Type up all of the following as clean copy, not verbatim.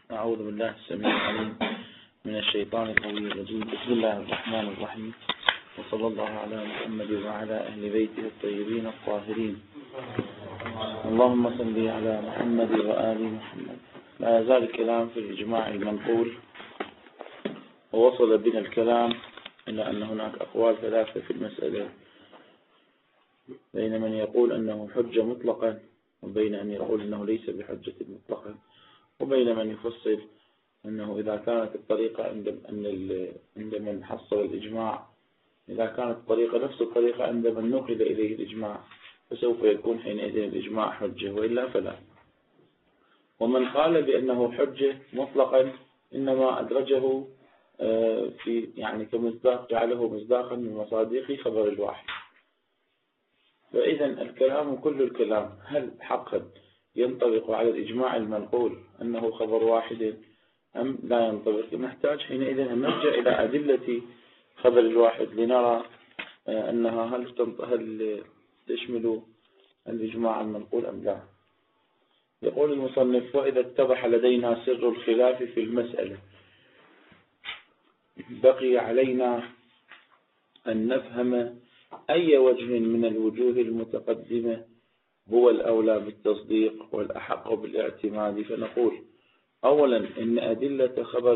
أعوذ بالله السميع العليم من الشيطان القوي الرجيم. بسم الله الرحمن الرحيم، وصلى الله على محمد وعلى أهل بيته الطيبين الطاهرين. اللهم صل على محمد وآل محمد. لا يزال الكلام في الإجماع المنقول، ووصل بنا الكلام إلى أن هناك أقوال ثلاثة في المسألة، بين من يقول أنه حجة مطلقا، وبين أن يقول أنه ليس بحجة مطلقا، وبين من يفصل أنه إذا كانت الطريقة عند من حصل الإجماع، إذا كانت الطريقة نفس الطريقة عند من نقل إليه الإجماع، فسوف يكون حينئذ الإجماع حجة، وإلا فلا. ومن قال بأنه حجة مطلقا إنما أدرجه في كمصداق، جعله مصداقا من مصادق خبر الواحد. فإذا الكلام كل الكلام هل حقا ينطبق على الإجماع المنقول أنه خبر واحد أم لا ينطبق؟ نحتاج حينئذ أن نرجع إلى أدلة خبر الواحد لنرى أنها هل تشمل الإجماع المنقول أم لا. يقول المصنف: وإذا اتضح لدينا سر الخلاف في المسألة، بقي علينا أن نفهم أي وجه من الوجوه المتقدمة هو الأولى بالتصديق والأحق بالاعتماد. فنقول: أولا إن أدلة خبر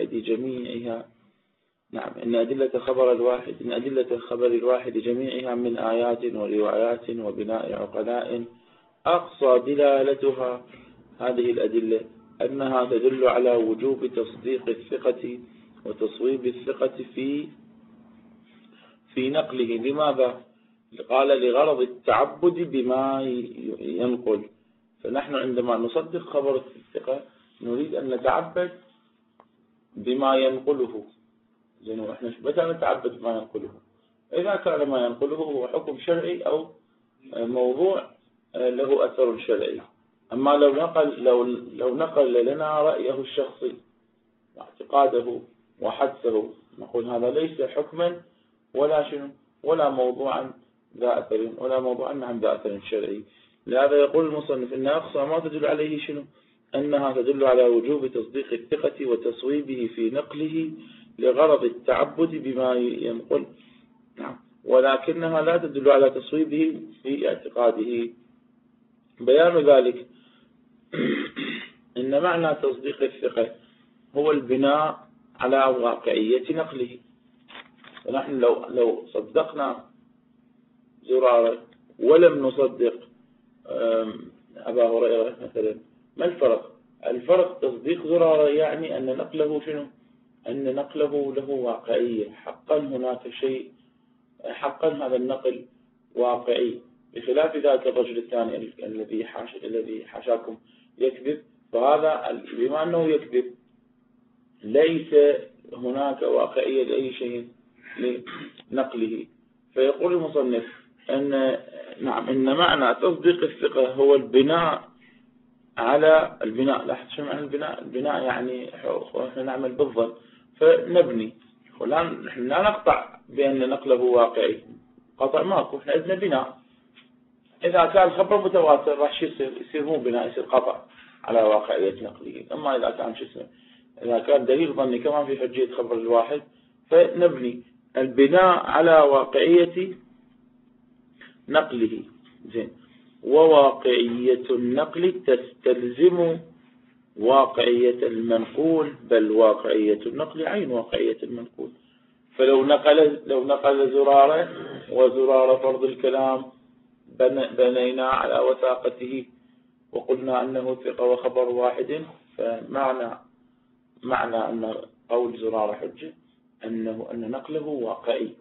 الواحد جميعها من آيات وروايات وبناء عقلاء أقصى دلالتها هذه الأدلة أنها تدل على وجوب تصديق الثقة وتصويب الثقة في نقله. لماذا؟ قال: لغرض التعبد بما ينقل. فنحن عندما نصدق خبر الثقة نريد أن نتعبد بما ينقله. احنا متى نتعبد بما ينقله؟ إذا كان ما ينقله هو حكم شرعي أو موضوع له أثر شرعي. أما لو نقل لنا رأيه الشخصي واعتقاده وحدسه، نقول هذا ليس حكما ولا موضوعا ذا أثر، ولا موضوعا ذا أثر شرعي. لهذا يقول المصنف إن أقصى ما تدل عليه أنها تدل على وجوب تصديق الثقة وتصويبه في نقله لغرض التعبد بما ينقل، ولكنها لا تدل على تصويبه في اعتقاده. بيان ذلك إن معنى تصديق الثقة هو البناء على واقعية نقله. ونحن لو صدقنا زرارة ولم نصدق أبا هريرة مثلا، ما الفرق؟ الفرق تصديق زرارة يعني أن نقله أن نقله له واقعية، حقا هناك شيء، حقا هذا النقل واقعي، بخلاف ذاك الرجل الثاني الذي حاشاكم يكذب. فهذا بما أنه يكذب ليس هناك واقعية لأي شيء لنقله. فيقول المصنف إن معنى تصديق الثقة هو البناء على البناء. لاحظ شو معنى البناء؟ البناء يعني احنا نعمل بالظن فنبني. نحن لا نقطع بأن نقله واقعي، قطع ماكو، احنا عندنا بناء. إذا كان خبر متواتر راح يصير مو بناء، يصير قطع على واقعية نقله. أما إذا كان إذا كان دليل ظني كمان في حجية خبر الواحد، فنبني البناء على واقعية نقله. زين. وواقعية النقل تستلزم واقعية المنقول، بل واقعية النقل عين واقعية المنقول. فلو نقل زرارة، وزرارة فرض الكلام بنينا على وثاقته وقلنا أنه ثقة وخبر واحد، فمعنى أن قول زرارة حجة أن نقله واقعي.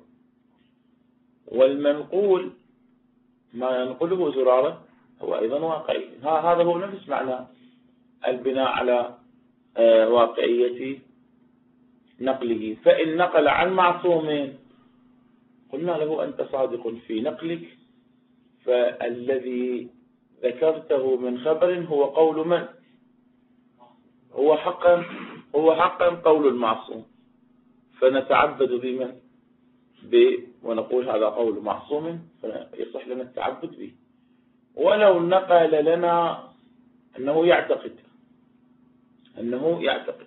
والمنقول ما ينقله زرارة هو أيضا واقعي. هذا هو نفس معنى البناء على واقعية نقله. فإن نقل عن معصوم قلنا له أنت صادق في نقلك، فالذي ذكرته من خبر هو قول من؟ هو حقا قول المعصوم، فنتعبد بمن؟ ونقول هذا قول معصوم فيصح لنا التعبد به. ولو نقل لنا أنه يعتقد أنه يعتقد.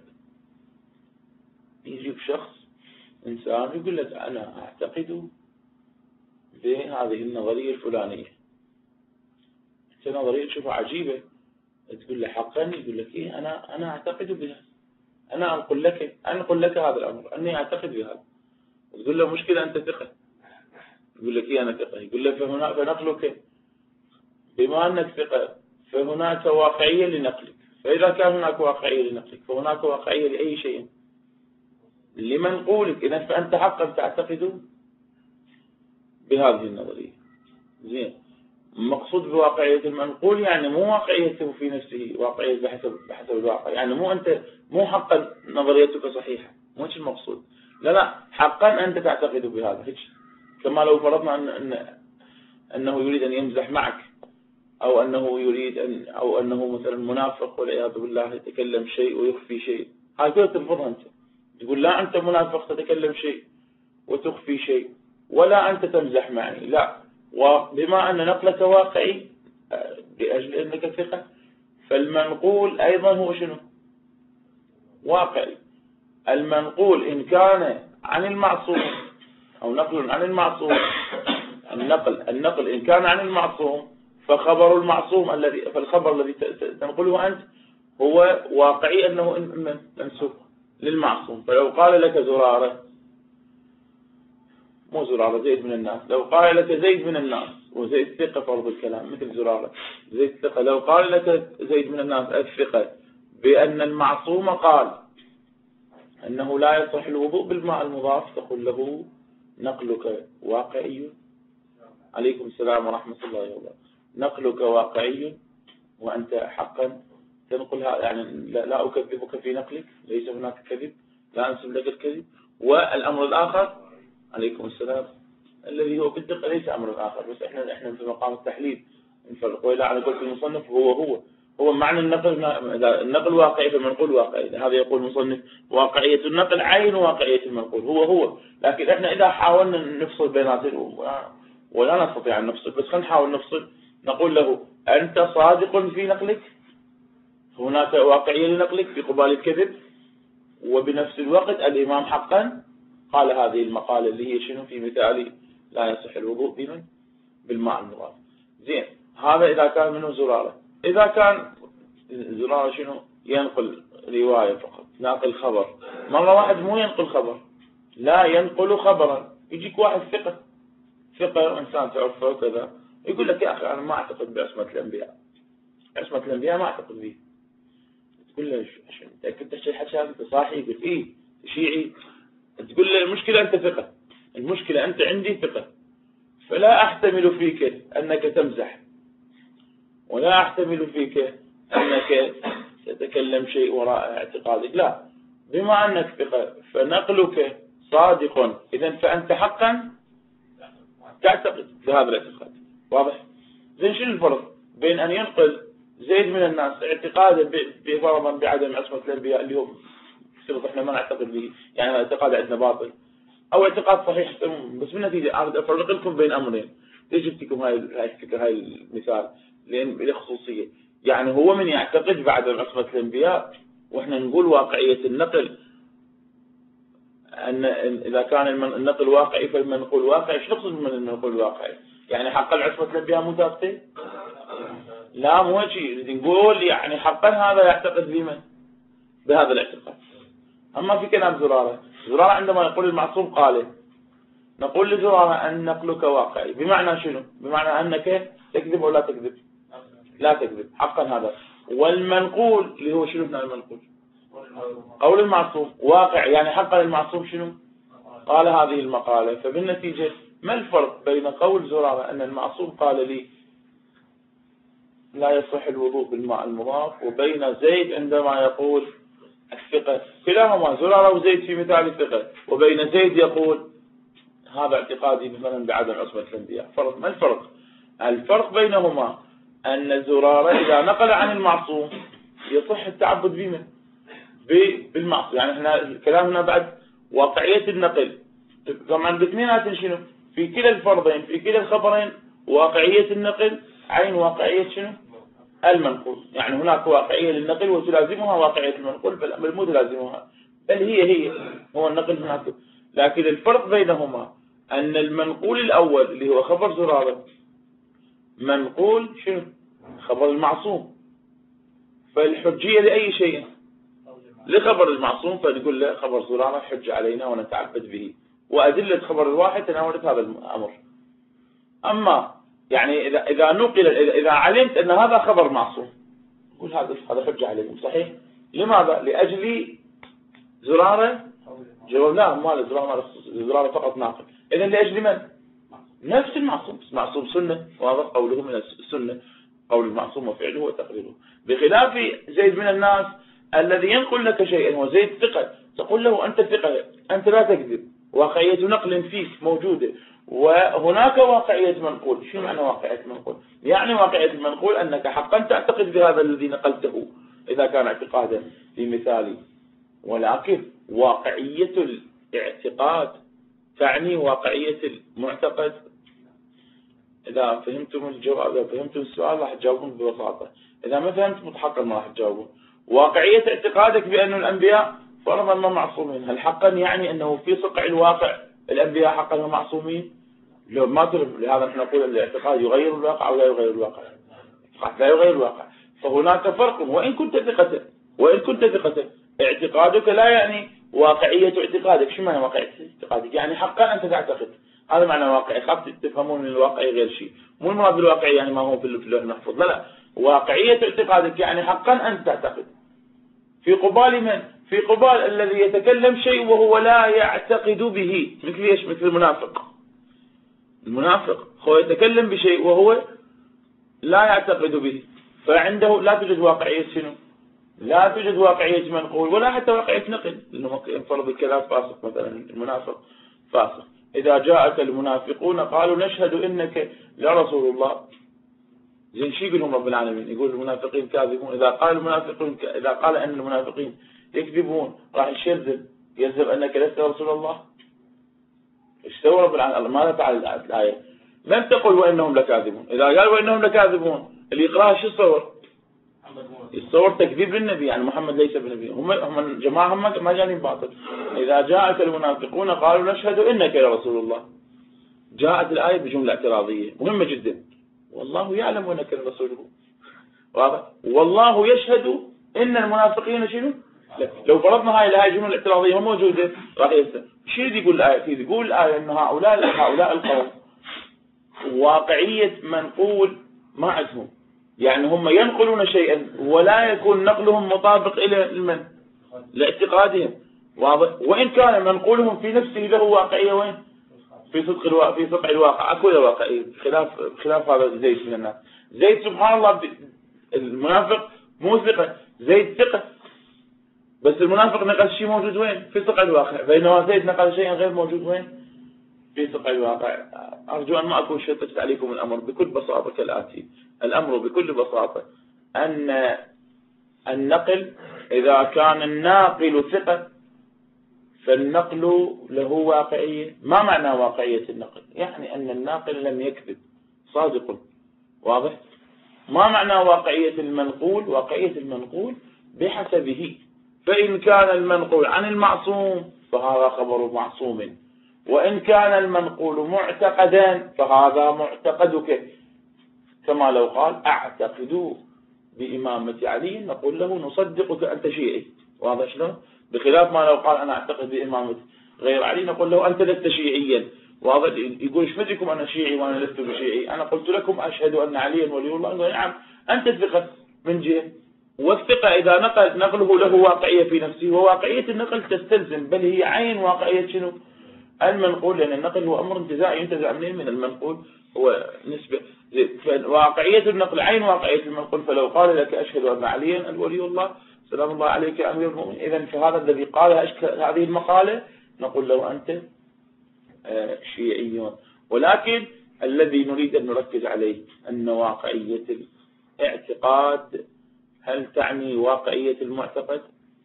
يجيب شخص إنسان يقول لك أنا أعتقد بهذه النظرية الفلانية، أنت نظرية تشوفها عجيبة، تقول له حقا، يقول لك إيه أنا أعتقد بها، أنا أنقل لك هذا الأمر أني أعتقد بهذا. تقول له مشكلة أنت ثقة، يقول لك إيه أنا ثقة، يقول له فنقلك بما أنك ثقة فهناك واقعية لنقلك، فإذا كان هناك واقعية لنقلك فهناك واقعية لأي شيء لمنقولك، إذا فأنت حقا تعتقد بهذه النظرية. زين، مقصود بواقعية المنقول يعني مو واقعيته في نفسه، واقعية بحسب الواقع، يعني مو حقا نظريتك صحيحة، مو هيك المقصود، لا حقا أنت تعتقد بهذا. هيك كما لو فرضنا أنه يريد أن يمزح معك، أو أنه يريد أو أنه مثلا منافق والعياذ بالله، يتكلم شيء ويخفي شيء، هاي كلها ترفضها أنت، تقول لا أنت منافق تتكلم شيء وتخفي شيء، ولا أنت تمزح معي، لا. وبما أن نقلك واقعي لأجل أنك ثقة، فالمنقول أيضا هو شنو؟ واقعي. المنقول إن كان عن المعصوم أو نقل عن المعصوم، النقل إن كان عن المعصوم فخبر المعصوم فالخبر الذي تنقله أنت هو واقعي أنه منسوب للمعصوم. فلو قال لك زرارة، مو زرارة، زيد من الناس، لو قال لك زيد من الناس، وزيد ثقة فرض الكلام مثل زرارة، زيد ثقة، لو قال لك زيد من الناس الثقة بأن المعصوم قال أنه لا يصح الوضوء بالماء المضاف، تقول له نقلك واقعي. عليكم السلام ورحمة الله وبركاته. نقلك واقعي وأنت حقا تنقلها، يعني لا أكذبك في نقلك، ليس هناك كذب، لا أنسب لك الكذب. والأمر الآخر، عليكم السلام، الذي هو بالدقة ليس أمر آخر، بس إحنا في مقام التحليل نفرق. وإلا على قول المصنف هو معنى النقل واقعي فالمنقول واقعي. هذا يقول المصنف واقعية النقل عين واقعية المنقول هو. لكن إحنا إذا حاولنا نفصل بيناتهم ولا نستطيع أن نفصل، بس خلينا نحاول نفصل، نقول له أنت صادق في نقلك، هناك واقعية لنقلك في قبال الكذب، وبنفس الوقت الإمام حقا قال هذه المقالة اللي هي شنو في مثال لا يصح الوضوء بالماء المضاف. زين، هذا إذا كان منه زرارة. إذا كان زرارة شنو ينقل رواية فقط، ناقل خبر، مرة واحد مو ينقل خبر، لا ينقل خبرا. يجيك واحد ثقة إنسان تعرفه وكذا، يقول لك يا أخي أنا ما أعتقد بعصمة الأنبياء، عصمة الأنبياء ما أعتقد به. تقول له عشان تأكد الشيء حكى أنت صاحي؟ يقول إيه شيعي. تقول له المشكلة أنت ثقة، المشكلة أنت عندي ثقة، فلا أحتمل فيك أنك تمزح، ولا أحتمل فيك أنك تتكلم شيء وراء اعتقادك، لا، بما أنك ثقة فنقلك صادق، إذن فأنت حقا تعتقد بهذا الاعتقاد. واضح؟ زين، شنو الفرق بين أن ينقل زيد من الناس اعتقادا بفرضا بعدم عصمة الأنبياء اللي هو سبب احنا ما نعتقد به، يعني الاعتقاد عندنا باطل، او اعتقاد صحيح بس بالنتيجة أريد أفرق لكم بين أمرين. ليش جبتكم هاي الفكرة، هاي المثال؟ لأن خصوصية، يعني هو من يعتقد بعدم عصمة الأنبياء، واحنا نقول واقعية النقل، أن إذا كان النقل واقعي فالمنقول واقعي. شو نقصد من المنقول واقعي؟ يعني حقا عصمة الأنبياء مو ثابتة؟ لا، مو شيء نقول، يعني حقا هذا يعتقد بهذا الاعتقاد. أما في كلام زرارة عندما يقول المعصوم قاله، نقول لزرارة أن نقلك واقعي، بمعنى شنو؟ بمعنى أنك تكذب أو لا تكذب؟ لا تكذب حقا هذا. والمنقول اللي هو شنو ابن المنقول؟ قول المعصوم واقع، يعني حقا المعصوم شنو؟ قال هذه المقالة. فبالنتيجة ما الفرق بين قول زرارة أن المعصوم قال لي لا يصح الوضوء بالماء المضاف، وبين زيد عندما يقول الثقة؟ كلاهما زرارة وزيد في مثال الثقة، وبين زيد يقول هذا اعتقادي مثلا بعدم عصمة الأنبياء. فرق، ما الفرق؟ الفرق بينهما أن زرارة إذا نقل عن المعصوم يصح التعبد بالمعصوم. يعني احنا كلامنا بعد واقعية النقل، طبعا باثنينات شنو؟ في كلا الفرضين، في كلا الخبرين واقعية النقل عين واقعية شنو؟ المنقول. يعني هناك واقعية للنقل وتلازمها واقعية المنقول، بل مو تلازمها، بل هي هو النقل هناك. لكن الفرق بينهما أن المنقول الأول اللي هو خبر زرارة منقول شنو؟ خبر المعصوم، فالحجية لأي شيء لخبر المعصوم، فنقول له خبر زرارة حج علينا ونتعبد به، وأدلة خبر الواحد تناولت هذا الأمر. أما يعني إذا نقل، إذا علمت أن هذا خبر معصوم قل هذا حج عليكم صحيح. لماذا؟ لأجل زرارة. جواب لا، ما زرارة فقط ناقل. إذن لأجل من؟ نفس المعصوم. معصوم سنة، وهذا قوله من السنة، قول المعصوم وفعله وتقريره. بخلاف زيد من الناس الذي ينقل لك شيئا وزيد ثقة، تقول له أنت ثقة، أنت لا تكذب، واقعية نقل فيك موجودة، وهناك واقعية منقول. شو معنى واقعية منقول؟ يعني واقعية المنقول أنك حقا تعتقد بهذا الذي نقلته إذا كان اعتقادا في مثالي، ولكن واقعية الاعتقاد تعني واقعية المعتقد. إذا فهمتم الجواب، إذا فهمتم السؤال راح تجاوبون ببساطة. إذا ما فهمت متحقق ما راح تجاوبون. واقعية اعتقادك بأن الأنبياء فرضا ما معصومين، هل حقا يعني أنه في صقع الواقع الأنبياء حقا معصومين؟ لو ما ترى، لهذا نحن نقول الاعتقاد يغير الواقع أو لا يغير الواقع؟ لا يغير الواقع. فهناك فرق. وإن كنت ثقة اعتقادك لا يعني واقعية اعتقادك. شو معنى واقعية اعتقادك؟ يعني حقا أنت تعتقد، هذا معنى واقعي. خاف تفهمون من الواقعي غير شيء، مو المراد بالواقعي يعني ما هو في اللوح المحفوظ، لا، واقعية اعتقادك يعني حقا أنت تعتقد. في قبال من؟ في قبال الذي يتكلم شيء وهو لا يعتقد به، مثل ايش؟ مثل المنافق. المنافق هو يتكلم بشيء وهو لا يعتقد به، فعنده لا توجد واقعية شنو؟ لا توجد واقعية منقول ولا حتى واقعية نقل، لأنه فرض الكلام فاسق. مثلا المنافق فاسق. إذا جاءك المنافقون قالوا نشهد إنك لرسول الله، زين شو يقول لهم رب العالمين؟ يقول المنافقين كاذبون. إذا قال أن المنافقين يكذبون راح يشذب أنك لست رسول الله. ايش سوى رب العالمين؟ ماذا فعل الآية؟ لم تقل وإنهم لكاذبون. إذا قال وإنهم لكاذبون اللي يقرأها شو يتصور تكذيب للنبي، يعني محمد ليس بنبي. هم جماعة ما جانين باطل. إذا جاءك المنافقون قالوا نشهد إنك لرسول الله، جاءت الآية بجملة اعتراضية مهمة جدا. والله يعلم أنك لرسوله، والله يشهد إن المنافقين شنو. لو فرضنا هاي الجملة الاعتراضية موجودة راح يستمر. شو يقول الآية؟ يقول الآية أن هؤلاء القوم واقعية منقول ما عندهم، يعني هم ينقلون شيئا ولا يكون نقلهم مطابق إلى المن لاعتقادهم. واضح؟ وإن كان منقولهم في نفسه له واقعية، وين؟ في صدق الواقع أكو له واقعية، خلاف هذا زيد من الناس. زيد سبحان الله المنافق مو ثقة، زيد ثقة، بس المنافق نقل شيء موجود وين؟ في صدق الواقع، بينما زيد نقل شيء غير موجود وين؟ في صدق الواقع. أرجو أن ما أكون شتت عليكم الأمر بكل بساطة كالآتي. الأمر بكل بساطة أن النقل إذا كان الناقل ثقة فالنقل له واقعية. ما معنى واقعية النقل؟ يعني أن الناقل لم يكذب، صادق، واضح؟ ما معنى واقعية المنقول؟ واقعية المنقول بحسبه. فإن كان المنقول عن المعصوم فهذا خبر معصوم، وإن كان المنقول معتقدا فهذا معتقدك. كما لو قال أعتقد بإمامة علي نقول له نصدقك أنت شيعي، واضح شلون؟ بخلاف ما لو قال أنا أعتقد بإمامة غير علي نقول له أنت لست شيعيا، واضح؟ يقول ايش مدركم أنا شيعي وأنا لست بشيعي؟ أنا قلت لكم أشهد أن عليا ولي الله. يقول نعم أنت ثقة من جهة. والثقة إذا نقله له واقعية في نفسه، وواقعية النقل تستلزم، بل هي عين واقعية شنو؟ المنقول، لأن النقل هو أمر انتزاعي ينتزع من المنقول، هو نسبة. واقعية النقل عين واقعية المنقول. فلو قال لك أشهد أن عليا الولي الله سلام الله عليك يا أمير المؤمنين، إذن فهذا الذي قال هذه المقالة نقول له أنت شيعي. ولكن الذي نريد أن نركز عليه أن واقعية الاعتقاد هل تعني واقعية المعتقد؟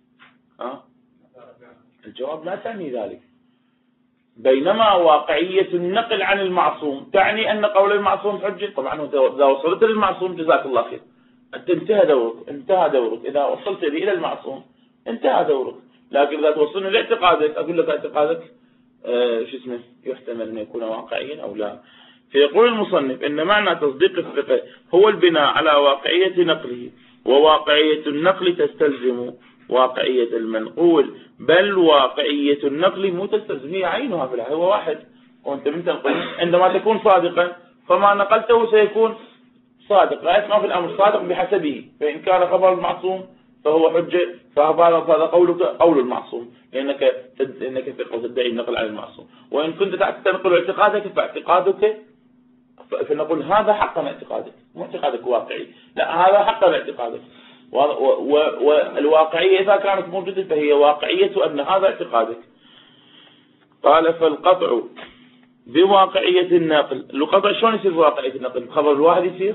الجواب لا تعني ذلك. بينما واقعية النقل عن المعصوم تعني أن قول المعصوم حجة. طبعا إذا وصلت للمعصوم جزاك الله خير، أنت انتهى دورك إذا وصلت لي إلى المعصوم انتهى دورك. لكن إذا توصلني لاعتقادك أقول لك اعتقادك يحتمل أن يكون واقعيا أو لا. فيقول المصنف إن معنى تصديق الثقة هو البناء على واقعية نقله، وواقعية النقل تستلزم واقعية المنقول، بل واقعية النقل مو تستلزم، هي عينها في الحقيقة، هو واحد. وأنت من تنقل عندما تكون صادقا فما نقلته سيكون صادق، غاية ما في الأمر صادق بحسبه، فإن كان خبر المعصوم فهو حجة، فهذا قولك قول المعصوم، لأنك ثقة وتدعي النقل عن المعصوم. وإن كنت تنقل اعتقادك فاعتقادك، فنقول هذا حقا اعتقادك، مو اعتقادك واقعي، لا هذا حقا اعتقادك. والواقعية إذا كانت موجودة فهي واقعية أن هذا اعتقادك. قال فالقطع بواقعية النقل، القطع شلون يصير بواقعية النقل؟ خبر الواحد يصير،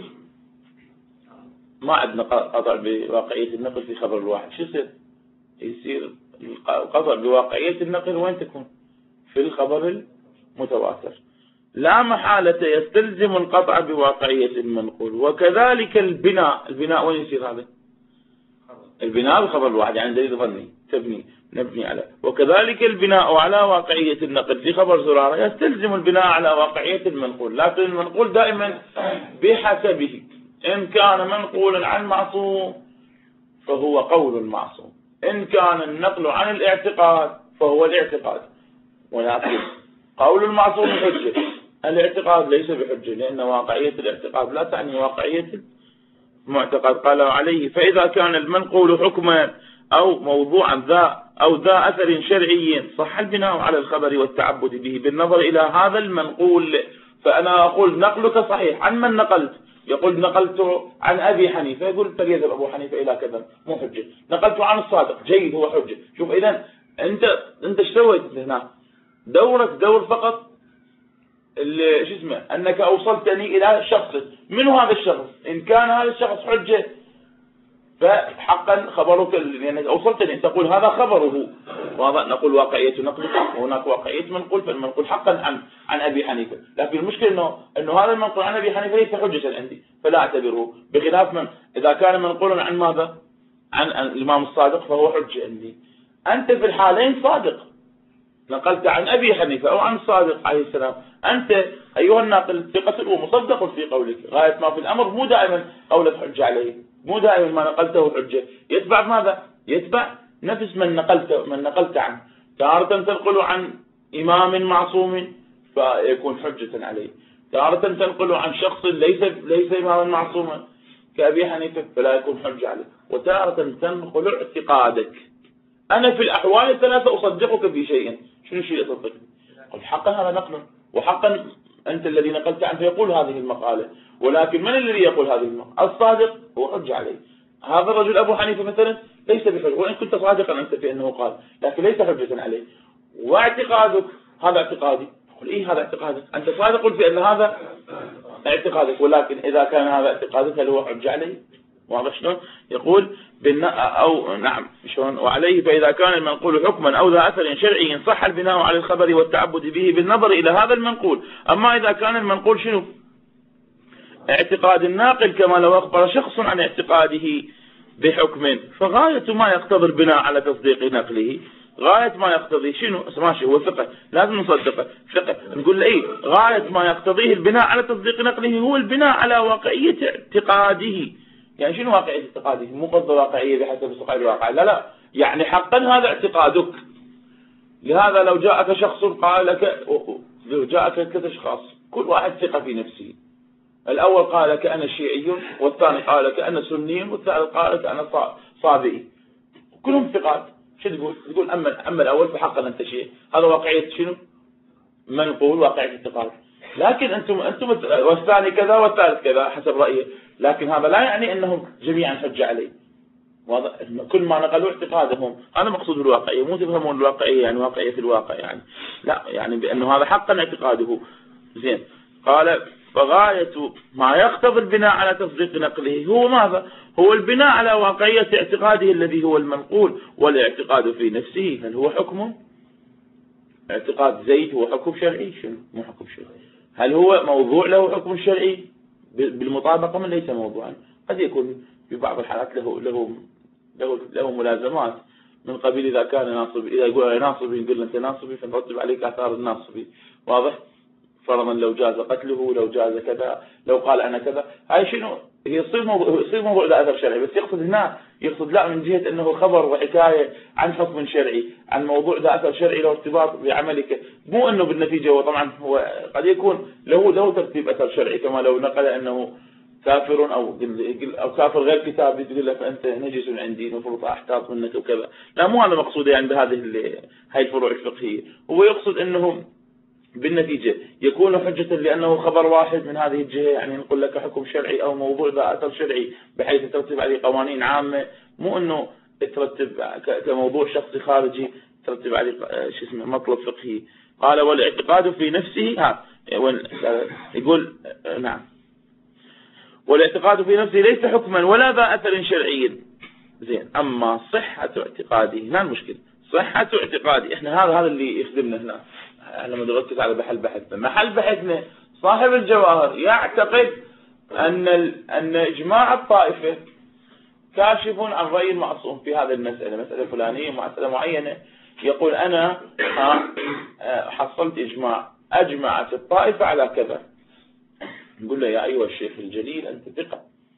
ما عندنا قطع بواقعية النقل في خبر الواحد. شو يصير القطع بواقعية النقل وين تكون؟ في الخبر المتواتر. لا محالة يستلزم القطع بواقعية المنقول. وكذلك البناء وين يصير هذا؟ البناء بخبر الواحد، يعني دليل ظني نبني على. وكذلك البناء على واقعية النقل في خبر زرارة يستلزم البناء على واقعية المنقول، لكن المنقول دائما بحسبه. إن كان منقولا عن معصوم فهو قول المعصوم، إن كان النقل عن الاعتقاد فهو الاعتقاد. ولكن قول المعصوم حجة، الاعتقاد ليس بحجة، لأن واقعية الاعتقاد لا تعني واقعية المعتقد. قال عليه فإذا كان المنقول حكما أو موضوعا ذا أثر شرعي صح البناء على الخبر والتعبد به بالنظر إلى هذا المنقول. فأنا أقول نقلك صحيح، عن من نقلت؟ يقول نقلت عن أبي حنيفة، يقول فليذهب أبو حنيفة إلى كذا، مو حجة. نقلت عن الصادق، جيد، هو حجة. شوف إذن أنت ايش سويت هنا؟ دورك دور فقط أنك أوصلتني إلى شخص. من هذا الشخص؟ إن كان هذا الشخص حجة فحقا خبرك، يعني أوصلتني، تقول هذا خبره، وهذا نقول واقعية نقل، وهناك واقعية منقول. فالمنقول حقا عن أبي حنيفة، لكن المشكلة أنه هذا المنقول عن أبي حنيفة ليس حجة عندي، فلا أعتبره. بخلاف من إذا كان منقولا عن ماذا؟ عن الإمام الصادق فهو حجة عندي. أنت في الحالين صادق، نقلت عن أبي حنيفة أو عن الصادق عليه السلام، أنت أيها الناقل ثقة ومصدق في قولك، غاية ما في الأمر مو دائما قولك حجة عليه، مو دائما ما نقلته حجة. يتبع ماذا؟ يتبع نفس من نقلت عنه. تارة تنقل عن إمام معصوم فيكون حجة عليه، تارة تنقل عن شخص ليس إماما معصوما كأبي حنيفة فلا يكون حجة عليه، وتارة تنقل اعتقادك. أنا في الأحوال الثلاثة أصدقك في شيء. شنو الشيء أصدقك؟ قل حقا هذا نقل، وحقا أنت الذي نقلت عنه يقول هذه المقالة، ولكن من الذي يقول هذه المقالة؟ الصادق هو حجة عليه. هذا الرجل أبو حنيفة مثلا ليس بحجة، وإن كنت صادقا أنت في أنه قال، لكن ليس حجة عليه. واعتقادك هذا اعتقادي، قل إيه هذا اعتقادك، أنت صادق في أن هذا اعتقادك، ولكن إذا كان هذا اعتقادك هل هو حجة عليه؟ واضح شلون؟ يقول أو نعم شلون؟ وعليه فإذا كان المنقول حكما أو ذا أثر شرعي صح البناء على الخبر والتعبد به بالنظر إلى هذا المنقول. أما إذا كان المنقول شنو؟ اعتقاد الناقل كما لو أخبر شخص عن اعتقاده بحكم، فغاية ما يقتضي البناء على تصديق نقله، غاية ما يقتضي شنو؟ ماشي هو ثقة، لازم نصدقه ثقة. نقول له إيه؟ غاية ما يقتضيه البناء على تصديق نقله هو البناء على واقعية اعتقاده. يعني شنو واقعية اعتقاده؟ مو قصد واقعية بحسب صقع الواقع، لا، يعني حقا هذا اعتقادك. لهذا لو جاءك شخص قال لك، جاءك كذا اشخاص كل واحد ثقة في نفسه، الأول قال لك أنا شيعي، والثاني قال لك أنا سني، والثالث قال لك أنا صابئي، كلهم ثقات. شو تقول أما الأول فحقا أنت شيعي، هذا واقعية شنو؟ منقول واقعية اعتقاد. لكن أنتم والثاني كذا والثالث كذا حسب رأيه، لكن هذا لا يعني أنهم جميعا حجة عليه. كل ما نقلوا اعتقادهم، هذا مقصود الواقعية، مو تفهمون الواقعية يعني واقعية في الواقع، يعني لا، يعني بأنه هذا حقا اعتقاده. زين. قال فغاية ما يقتضي البناء على تصديق نقله هو ماذا؟ هو البناء على واقعية اعتقاده الذي هو المنقول. والاعتقاد في نفسه هل هو حكم؟ اعتقاد زيد هو حكم شرعي؟ شنو؟ مو حكم شرعي. هل هو موضوع له حكم شرعي بالمطابقة من ليس موضوعا؟ قد يكون في بعض الحالات له ملازمات من قبيل إذا كان ناصبي، إذا يقول ناصبي نقول أنت ناصبي فنرتب عليك آثار الناصبي. واضح؟ فرضا لو جاز قتله، لو جاز كذا، لو قال أنا كذا، هاي شنو هي يصير موضوع ذا أثر شرعي. بس يقصد هنا، يقصد لا من جهة أنه خبر وحكاية عن حكم شرعي، عن موضوع ذا أثر شرعي له ارتباط بعملك، مو أنه بالنتيجة. وطبعا هو قد يكون له ترتيب أثر شرعي، كما لو نقل أنه كافر أو كافر غير كتابي تقول له فأنت نجس عندي المفروض أحتاط منك وكذا. لا، مو هذا مقصوده يعني بهذه هاي الفروع الفقهية. هو يقصد أنه بالنتيجة يكون حجة لأنه خبر واحد من هذه الجهة، يعني نقول لك حكم شرعي أو موضوع ذا أثر شرعي بحيث ترتب عليه قوانين عامة، مو أنه ترتب كموضوع شخصي خارجي ترتب عليه مطلب فقهي. قال والاعتقاد في نفسه يقول نعم، والاعتقاد في نفسه ليس حكما ولا ذا أثر شرعي. زين، أما صحة اعتقاده هنا المشكلة، صحة اعتقاده احنا هذا اللي يخدمنا هنا. احنا نركز على محل بحثنا صاحب الجواهر يعتقد أن إجماع الطائفة كاشف عن رأي المعصوم في هذه المسألة، مسألة فلانية مسألة معينة. يقول أنا حصلت إجماع، أجمعت الطائفة على كذا. نقول له يا أيها الشيخ الجليل أنت ثقة،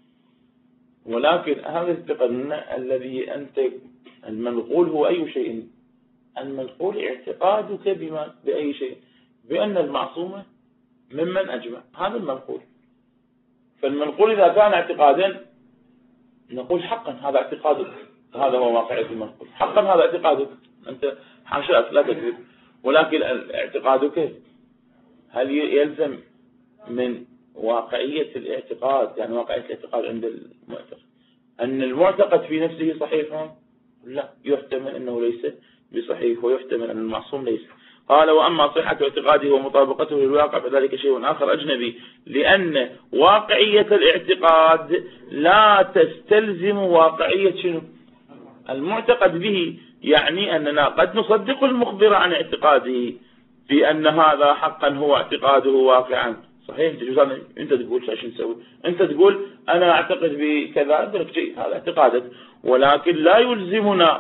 ولكن هذا الثقة الذي أنت المنقول هو أي شيء؟ المنقول اعتقادك بأي شيء؟ بأن المعصومة ممن أجمع، هذا المنقول. فالمنقول إذا كان اعتقادا نقول حقا هذا اعتقادك، هذا هو واقعية المنقول، حقا هذا اعتقادك، أنت حاشاك لا تكذب. ولكن اعتقادك هل يلزم من واقعية الاعتقاد، يعني واقعية الاعتقاد عند المعتقد أن المعتقد في نفسه صحيح؟ لا، يحتمل أنه ليس بصحيح، ويحتمل أن المعصوم ليس. قال وأما صحة اعتقاده ومطابقته للواقع فذلك شيء آخر أجنبي، لأن واقعية الاعتقاد لا تستلزم واقعية شنو؟ المعتقد به. يعني أننا قد نصدق المخبر عن اعتقاده بأن هذا حقا هو اعتقاده واقعا صحيح. أنت تقول شو نسوي؟ أنت تقول أنا أعتقد بكذا، أدرك شيء، هذا اعتقادك، ولكن لا يلزمنا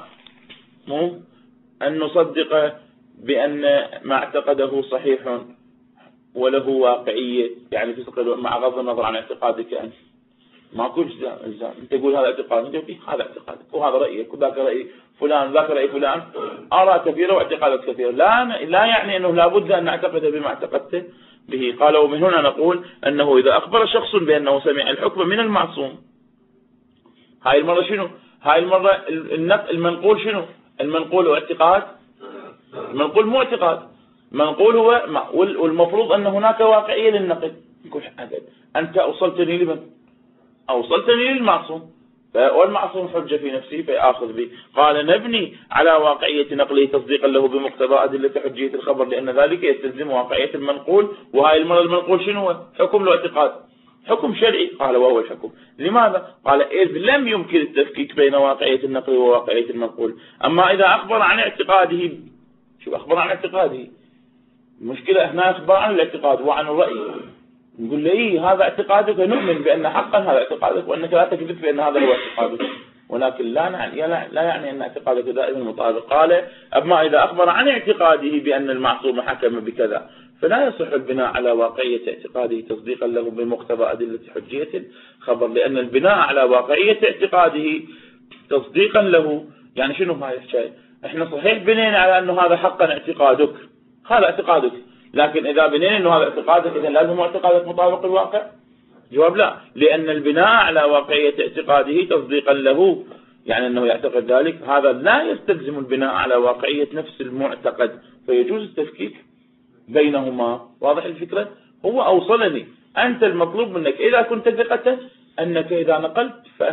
أن نصدق بأن ما اعتقده صحيح وله واقعية، يعني مع غض النظر عن اعتقادك أنت. ما كل إلزام. أنت تقول هذا اعتقاد، أنت تقول هذا اعتقادك وهذا رأيك وذاك رأي فلان وذاك رأي فلان، آراء كثيرة واعتقادات كثيرة. لا يعني أنه لابد أن نعتقد بما اعتقدته به. قال ومن هنا نقول أنه إذا أخبر شخص بأنه سمع الحكم من المعصوم، هاي المرة شنو؟ هاي المرة المنقول شنو؟ المنقول اعتقاد، المنقول مو اعتقاد، منقول هو والمفروض أن هناك واقعية للنقل. نقول أنت أوصلتني لمن؟ أوصلتني للمعصوم، والمعصوم حجة في نفسه فيأخذ به. قال نبني على واقعية نقله تصديقا له بمقتضى أدلة حجية الخبر، لأن ذلك يستلزم واقعية المنقول. وهاي المرة المنقول شنو هو؟ حكم له اعتقاد، حكم شرعي. قال وهو الحكم. لماذا؟ قال إذ لم يمكن التفكيك بين واقعية النقل وواقعية المنقول. أما إذا أخبر عن اعتقاده، شو أخبر عن اعتقاده؟ المشكلة هنا أخبر عن الاعتقاد وعن الرأي. نقول له إيه هذا اعتقادك، نؤمن بأن حقا هذا اعتقادك وأنك لا تكذب بأن هذا هو اعتقادك، ولكن لا يعني أن اعتقادك دائما مطابق. قال أما إذا أخبر عن اعتقاده بأن المعصوم حكم بكذا فلا يصح البناء على واقعية اعتقاده تصديقا له بمقتضى أدلة حجية الخبر، لأن البناء على واقعية اعتقاده تصديقا له يعني شنو هاي الشيء؟ احنا صحيح بنينا على أنه هذا حقا اعتقادك، هذا اعتقادك، لكن إذا بنينا أنه هذا اعتقادك إذن لازم اعتقادك مطابق الواقع؟ جواب لا، لأن البناء على واقعية اعتقاده تصديقا له يعني أنه يعتقد ذلك، هذا لا يستلزم البناء على واقعية نفس المعتقد، فيجوز التفكيك بينهما. واضح الفكرة؟ هو أوصلني، أنت المطلوب منك إذا كنت ثقة أنك إذا نقلت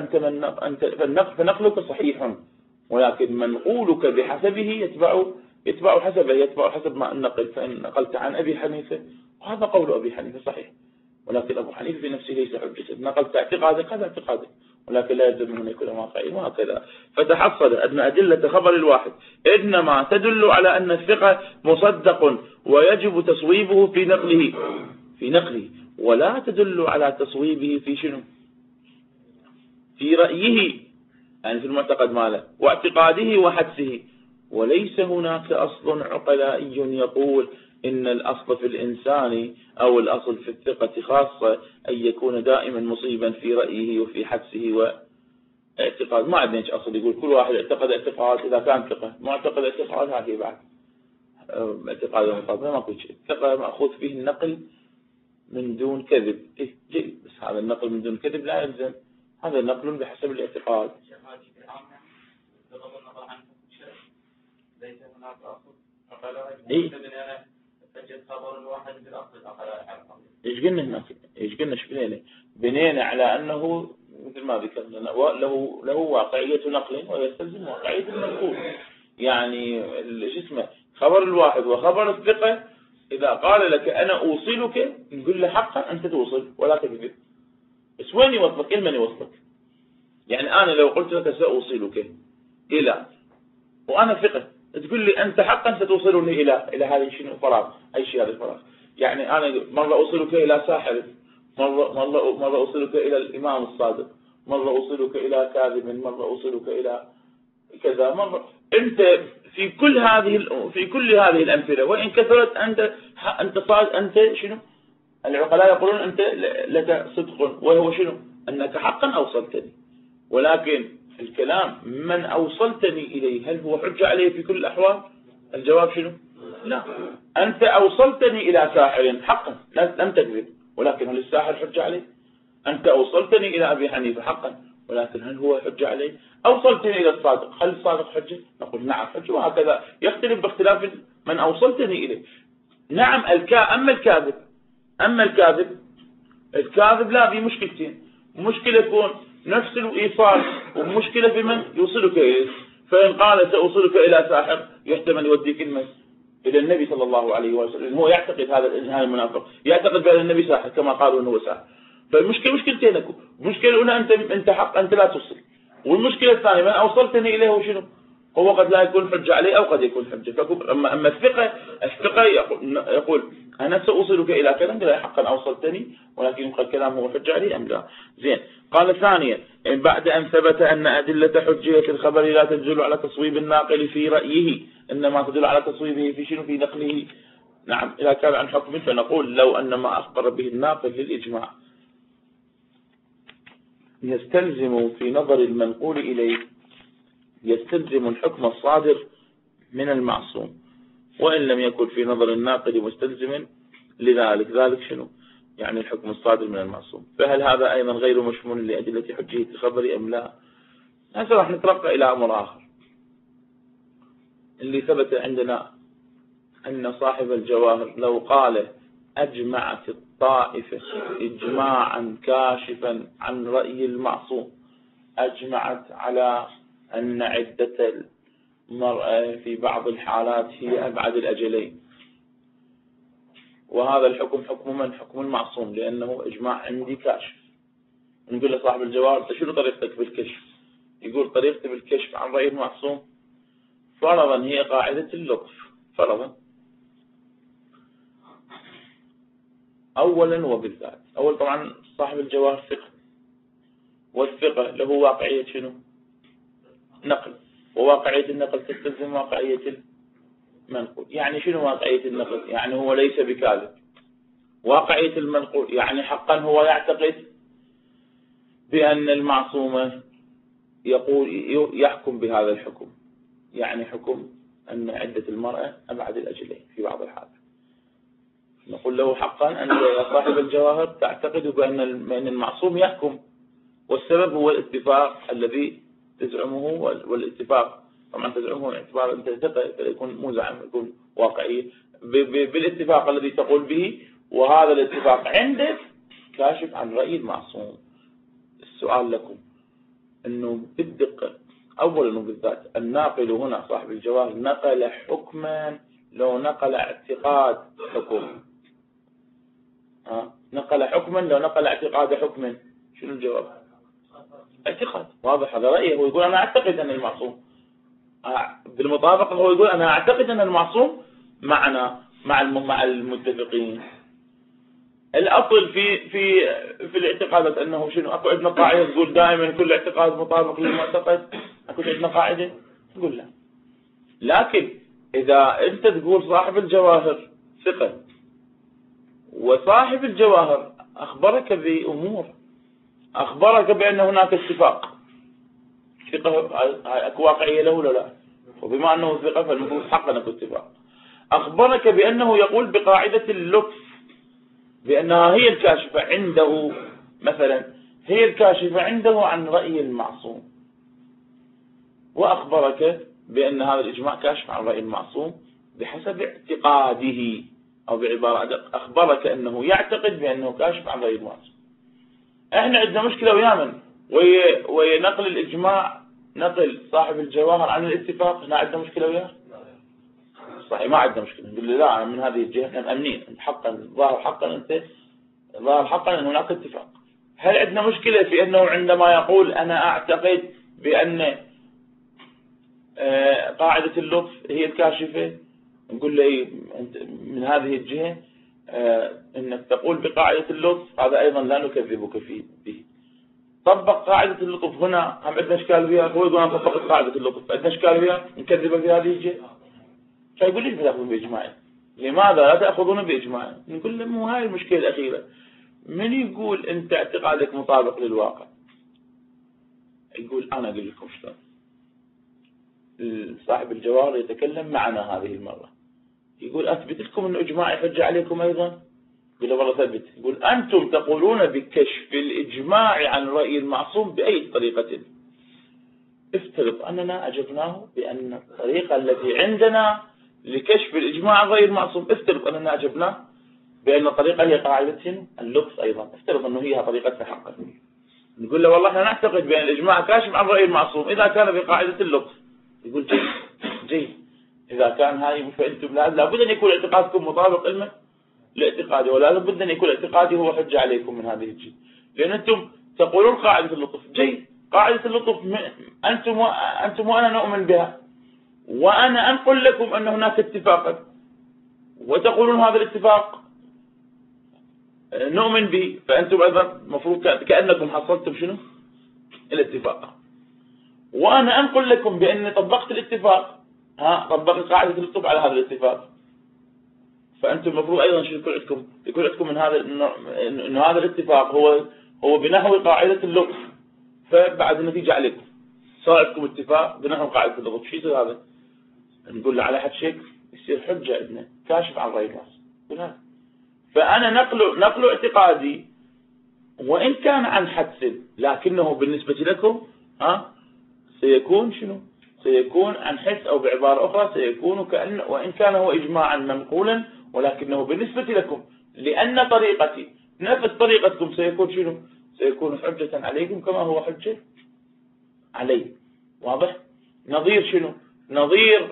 فنقلك صحيح، ولكن منقولك بحسبه يتبع حسب ما النقل. فإن نقلت عن أبي حنيفة وهذا قول أبي حنيفة صحيح، ولكن أبو حنيفة في نفسه ليس حجة. نقلت اعتقادك هذا اعتقادك، ولكن لا يلزم أن يكون واقعي وهكذا. فتحصل أن أدلة خبر الواحد إنما تدل على أن الثقة مصدق ويجب تصويبه في نقله ولا تدل على تصويبه في شنو؟ في رأيه يعني في المعتقد ماله واعتقاده وحدسه، وليس هناك أصل عقلائي يقول إن الأصل في الإنسان أو الأصل في الثقة خاصة أن يكون دائما مصيبا في رأيه وفي حدسه واعتقاد. ما عندنا أصل يقول كل واحد اعتقد اعتقاد إذا كان ثقة، معتقد اعتقاد هذه بعد اعتقاد المقابل ما كل شيء. ثقة مأخوذ فيه النقل من دون كذب، جيد، بس هذا النقل من دون كذب لا يلزم، هذا نقل بحسب الاعتقاد. ايش قلنا هناك؟ ايش قلنا؟ ايش بنينا؟ بنينا على انه مثل ما ذكرنا له واقعية نقل ويستلزم واقعية المنقول. يعني شو اسمه خبر الواحد وخبر الثقة، إذا قال لك أنا أوصلك نقول له حقا أنت توصل ولا تكذب، بس وين يوصلك؟ من يوصلك؟ يعني أنا لو قلت لك سأوصلك إلى وأنا ثقة تقول لي أنت حقا ستوصلني إلى هذه شنو فراغ، أي شيء هذا الفراغ. يعني أنا مرة أوصلك إلى ساحر، مرة أوصلك إلى الإمام الصادق، مرة أوصلك إلى كاذب، مرة أوصلك إلى كذا، مرة أنت في كل هذه الأمثلة وإن كثرت أنت شنو؟ العقلاء يقولون أنت لك صدق، وهو شنو؟ أنك حقا أوصلتني. ولكن الكلام من أوصلتني إليه هل هو حجة عليه في كل الأحوال؟ الجواب شنو؟ لا. أنت أوصلتني إلى ساحر حقا لم تكذب، ولكن هل الساحر حجة عليه؟ أنت أوصلتني إلى أبي حنيفة حقا، ولكن هل هو حجة عليه؟ أوصلتني إلى الصادق، هل الصادق حجة؟ نقول نعم حجة، وهكذا يختلف باختلاف من أوصلتني إليه. نعم. أما الكاذب لا، في مشكلتين، مشكلة يكون نفس الإيصال ومشكلة في من يوصلك إليه. فإن قال سأوصلك إلى ساحر يحتمل يوديك إلى النبي صلى الله عليه وسلم، هو يعتقد هذا المنافق يعتقد بأن النبي ساحر كما قالوا أنه ساحر. فالمشكلة مشكلتين، المشكلة الأولى أنت حق أنت لا توصل، والمشكلة الثانية من أوصلتني إليه هو شنو؟ هو قد لا يكون حجة عليه أو قد يكون حجة. أما الثقة يقول أنا سأوصلك إلى كلام لا حقا أوصلتني، ولكن يبقى الكلام هو حجة عليه أم لا. زين. قال ثانيا بعد أن ثبت أن أدلة حجية الخبر لا تدل على تصويب الناقل في رأيه، إنما تدل على تصويبه في شنو؟ في نقله. نعم. إذا كان عن حكم فنقول لو أن ما أخبر به الناقل للإجماع يستلزم في نظر المنقول إليه يستلزم الحكم الصادر من المعصوم، وإن لم يكن في نظر الناقل مستلزما لذلك. ذلك شنو؟ يعني الحكم الصادر من المعصوم. فهل هذا أيضا غير مشمول لأدلة حجية الخبر أم لا؟ هسه راح نترقى إلى أمر آخر. اللي ثبت عندنا أن صاحب الجواهر لو قال أجمعت الطائفة إجماعا كاشفا عن رأي المعصوم، أجمعت على أن عدة المرأة في بعض الحالات هي أبعد الأجلين، وهذا الحكم حكم من؟ حكم المعصوم، لأنه إجماع عندي كاشف. نقول لصاحب الجواهر شنو طريقتك بالكشف؟ يقول طريقتي بالكشف عن رأي المعصوم فرضا هي قاعدة اللطف. فرضا أولا وبالذات، أول طبعا صاحب الجواهر ثقة، والثقة له واقعية شنو؟ نقل، وواقعية النقل تستلزم واقعية المنقول. يعني شنو واقعية النقل؟ يعني هو ليس بكاذب. واقعية المنقول يعني حقا هو يعتقد بأن المعصومة يحكم بهذا الحكم، يعني حكم أن عدة المرأة أبعد الأجلين في بعض الحالات. نقول له حقا أنت يا صاحب الجواهر تعتقد بأن المعصوم يحكم، والسبب هو الاتفاق الذي تزعمه، والاتفاق طبعا تزعمه اعتبار أنت ثقة يكون مو زعم، يكون واقعي بالاتفاق الذي تقول به، وهذا الاتفاق عندك كاشف عن رأي المعصوم. السؤال لكم أنه بالدقة أولا وبالذات الناقل هنا صاحب الجواهر نقل حكما لو نقل اعتقاد حكم؟ نقل حكما لو نقل اعتقاد حكم، شنو الجواب؟ اعتقاد. واضح هذا رأيه، هو يقول أنا أعتقد أن المعصوم، بالمطابقة هو يقول أنا أعتقد أن المعصوم معنا مع المتفقين. الأصل في الاعتقادات أنه شنو؟ أكو عندنا قاعدة تقول دائما كل اعتقاد مطابق للمعتقد، أكو عندنا قاعدة تقول لا. لكن إذا أنت تقول صاحب الجواهر ثقة، وصاحب الجواهر أخبرك بأمور، أخبرك بأن هناك اتفاق، ثقة أكو واقعية له ولا لا؟ وبما أنه ثقة فالمفروض حقا أكو اتفاق. أخبرك بأنه يقول بقاعدة اللطف بأنها هي الكاشفة عنده، مثلا هي الكاشفة عنده عن رأي المعصوم، وأخبرك بأن هذا الإجماع كاشف عن رأي المعصوم بحسب اعتقاده، أو بعبارة أدق أخبرك أنه يعتقد بأنه كاشف عن رأي المعصوم. احنا عندنا مشكلة ويا ونقل الإجماع، نقل صاحب الجواهر عن الاتفاق، احنا عندنا مشكلة وياه؟ صحيح ما عندنا مشكلة، نقول له لا من هذه الجهة احنا مأمنين حقا، ظاهر حقا أنت ظاهر حقا أن هناك اتفاق. هل عندنا مشكلة في أنه عندما يقول أنا أعتقد بأن قاعدة اللطف هي الكاشفة، نقول له أنت من هذه الجهة أنك تقول بقاعدة اللطف هذا أيضا لا نكذبك فيه به. طبق قاعدة اللطف هنا، هم عندنا إشكال فيها، هو يقول أنا طبقت قاعدة اللطف، عندنا إشكال فيها نكذبه في هذه الجهة. فيقول ليش بتأخذون بإجماعي؟ لماذا لا تأخذون بإجماعي؟ نقول له مو هاي المشكلة الأخيرة. من يقول أنت اعتقادك مطابق للواقع؟ يقول أنا أقول لكم شلون. صاحب الجواهر يتكلم معنا هذه المرة، يقول أثبت لكم أن إجماعي حجة عليكم أيضا. يقول له والله ثبت. يقول أنتم تقولون بكشف الإجماع عن رأي المعصوم بأي طريقة؟ افترض أننا أجبناه بأن الطريقة التي عندنا لكشف الإجماع عن رأي المعصوم، افترض أننا أجبناه بأن الطريقة هي قاعدة اللطف أيضا، افترض أنه هي طريقتنا حقا. نقول له والله احنا نعتقد بأن الإجماع كاشف عن رأي المعصوم إذا كان بقاعدة اللطف. يقول جيد جيد، إذا كان هاي فأنتم لابد أن يكون اعتقادكم مطابق علما لاعتقادي، ولا بد أن يكون اعتقادي هو حجة عليكم من هذه الجهة، لأن أنتم تقولون قاعدة اللطف. جيد، قاعدة اللطف أنتم وأنا نؤمن بها، وأنا أنقل لكم أن هناك اتفاقا وتقولون هذا الاتفاق نؤمن به، فأنتم أيضا مفروض كأنكم حصلتم شنو؟ الاتفاق. وأنا أنقل لكم بأني طبقت الاتفاق، طبقت قاعدة اللطف على هذا الاتفاق، فأنتم المفروض أيضا شو يكون عندكم من هذا إنه هذا الاتفاق هو بنحو قاعدة اللطف، فبعد النتيجة عليكم صار عندكم اتفاق بنحو قاعدة اللطف. شو يصير هذا؟ نقول له على حد شيء يصير حجة عندنا كاشف عن رأي الناس. فأنا نقل اعتقادي وإن كان عن حدس، لكنه بالنسبة لكم سيكون شنو؟ سيكون عن حس، أو بعبارة أخرى سيكون وإن كان هو إجماعا منقولا، ولكنه بالنسبة لكم لأن طريقتي نفس طريقتكم سيكون شنو؟ سيكون حجة عليكم كما هو حجة علي. واضح؟ نظير شنو؟ نظير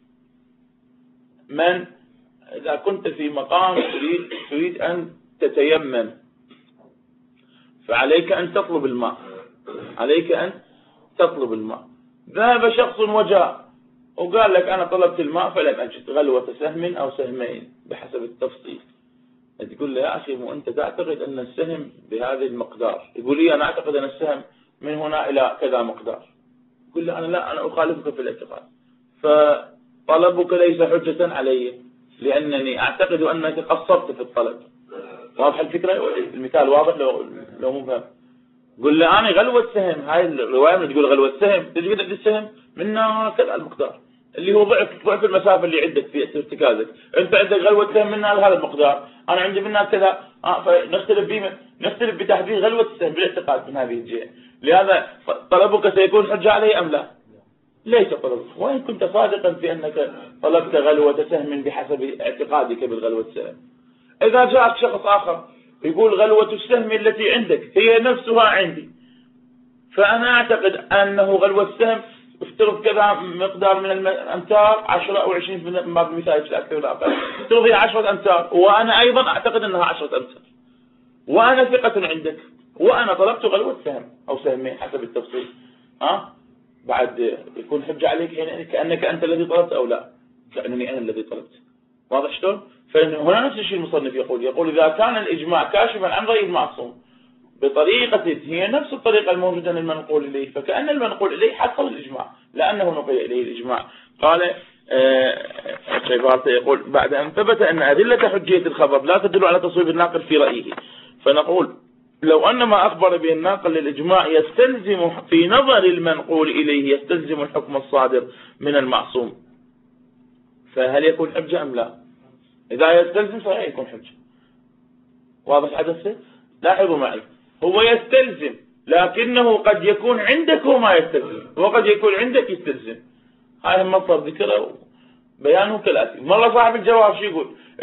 من إذا كنت في مقام تريد أن تتيمم، فعليك أن تطلب الماء، عليك أن تطلب الماء. ذهب شخص وجاء وقال لك أنا طلبت الماء فلم أجد، غلوة سهم أو سهمين بحسب التفصيل. تقول له يا أخي مو أنت تعتقد أن السهم بهذه المقدار، يقول لي أنا أعتقد أن السهم من هنا إلى كذا مقدار. يقول له أنا لا، أنا أخالفك في الاعتقاد، فطلبك ليس حجة علي لأنني أعتقد أنك قصرت في الطلب. واضح الفكرة؟ المثال واضح لو مو فهم. قل له أنا غلوة سهم، هاي الرواية من تقول غلوة سهم، تجد السهم منها كذا المقدار اللي هو ضعف المسافة اللي عندك في ارتكازك. أنت عندك غلوة سهم منها هذا المقدار، أنا عندي منها كذا، فنختلف بتحديد غلوة السهم بالاعتقاد من هذه الجهة. لهذا طلبك سيكون حجة عليه أم لا؟ ليس طلبك، وإن كنت صادقا في أنك طلبت غلوة سهم بحسب اعتقادك بالغلوة السهم. إذا جاءك شخص آخر يقول غلوة السهم التي عندك هي نفسها عندي، فأنا أعتقد أنه غلوة السهم افترض كذا مقدار من الأمتار 10 أو 20 ما بمثال أكثر ولا أقل، افترض هي 10 أمتار، وأنا أيضا أعتقد أنها 10 أمتار، وأنا ثقة عندك، وأنا طلبت غلوة سهم أو سهمين حسب التفصيل. بعد يكون حجة عليك حين كأنك أنت الذي طلبت أو لا؟ كأنني أنا الذي طلبت. واضح شلون؟ فهنا نفس الشيء المصنف يقول إذا كان الإجماع كاشفا عن رأي المعصوم بطريقة هي نفس الطريقة الموجودة للمنقول إليه، فكأن المنقول إليه حصل الإجماع لأنه نقل إليه الإجماع. قال عبارته يقول بعد أن ثبت أن أدلة حجية الخبر لا تدل على تصويب الناقل في رأيه، فنقول لو أن ما أخبر به الناقل للإجماع يستلزم في نظر المنقول إليه يستلزم الحكم الصادر من المعصوم، فهل يكون حجة أم لا؟ إذا يستلزم صحيح يكون حجة. واضح حدثه؟ لاحظوا معي، هو يستلزم لكنه قد يكون عندك وما يستلزم، وقد يكون عندك يستلزم. هاي المصدر ذكره بيانه كالآتي. مرة صاحب الجواب شو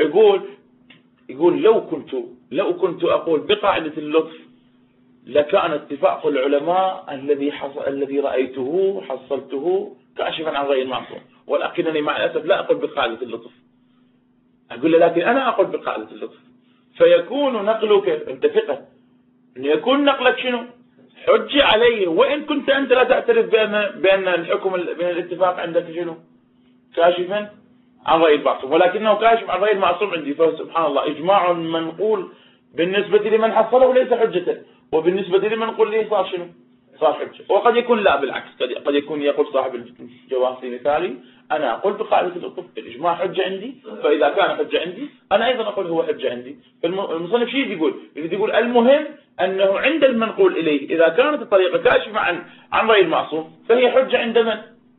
يقول لو كنت أقول بقاعدة اللطف لكان اتفاق العلماء الذي رأيته حصلته كاشفا عن رأي المعصوم، ولكنني مع الأسف لا أقول بقاعدة اللطف. أقول له لكن أنا أقول بقاعدة اللطف، فيكون نقلك أنت ثقة أن يكون نقلك شنو؟ حجة عليه، وإن كنت أنت لا تعترف بأن الحكم بين الاتفاق عندك شنو؟ كاشفا عن رأي المعصوم، ولكنه كاشف عن رأي المعصوم عندي. فسبحان الله إجماع منقول بالنسبة لمن حصله ليس حجة، وبالنسبة لمنقول ليه صار شنو؟ صار حجة. وقد يكون لا بالعكس، قد يكون يقول صاحب الجواب في مثالي أنا أقول بقاعدة اللطف الإجماع حجة عندي، فإذا كان حجة عندي أنا أيضا أقول هو حجة عندي. فالمصنف شيء يقول المهم أنه عند المنقول إليه إذا كانت الطريقة كاشفة عن رأي المعصوم فهي حجة عند من؟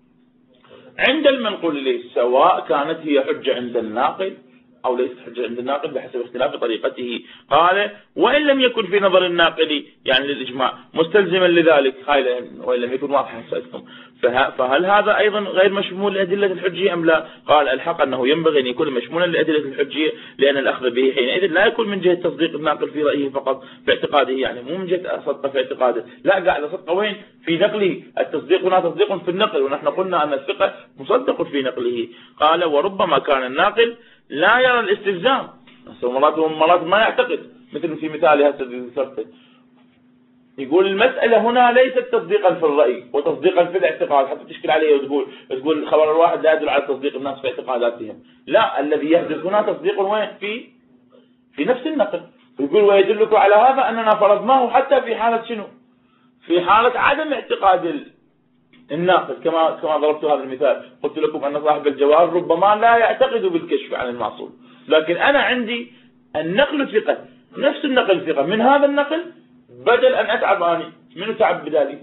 عند المنقول إليه، سواء كانت هي حجة عند الناقل أو ليست حجة عند الناقل بحسب اختلاف طريقته. قال وإن لم يكن في نظر الناقل يعني للإجماع مستلزما لذلك، وإن لم يكن واضحا سألتكم، فهل هذا أيضا غير مشمول لأدلة الحجية أم لا؟ قال الحق أنه ينبغي أن يكون مشمولا لأدلة الحجية، لأن الأخذ به حينئذ لا يكون من جهة تصديق الناقل في رأيه فقط في اعتقاده، يعني مو من جهة صدقه في اعتقاده، لا قاعد صدقه وين؟ في نقله. التصديق هنا تصديق في النقل، ونحن قلنا أن الثقة مصدق في نقله. قال وربما كان الناقل لا يرى الاستلزام، مرات ما يعتقد، مثل في مثال هذا الذي ذكرته. يقول المسألة هنا ليست تصديقا في الرأي وتصديقا في الاعتقاد حتى تشكل عليه وتقول خبر الواحد لا يدل على تصديق الناس في اعتقاداتهم، لا، الذي يحدث هنا تصديق وين؟ في نفس النقل. يقول ويدلك على هذا أننا فرضناه حتى في حالة شنو؟ في حالة عدم اعتقاد الناقل، كما ضربت هذا المثال، قلت لكم أن صاحب الجواب ربما لا يعتقد بالكشف عن المعصوم، لكن أنا عندي النقل ثقة، نفس النقل ثقة، من هذا النقل بدل أن أتعب أنا من تعب بدالي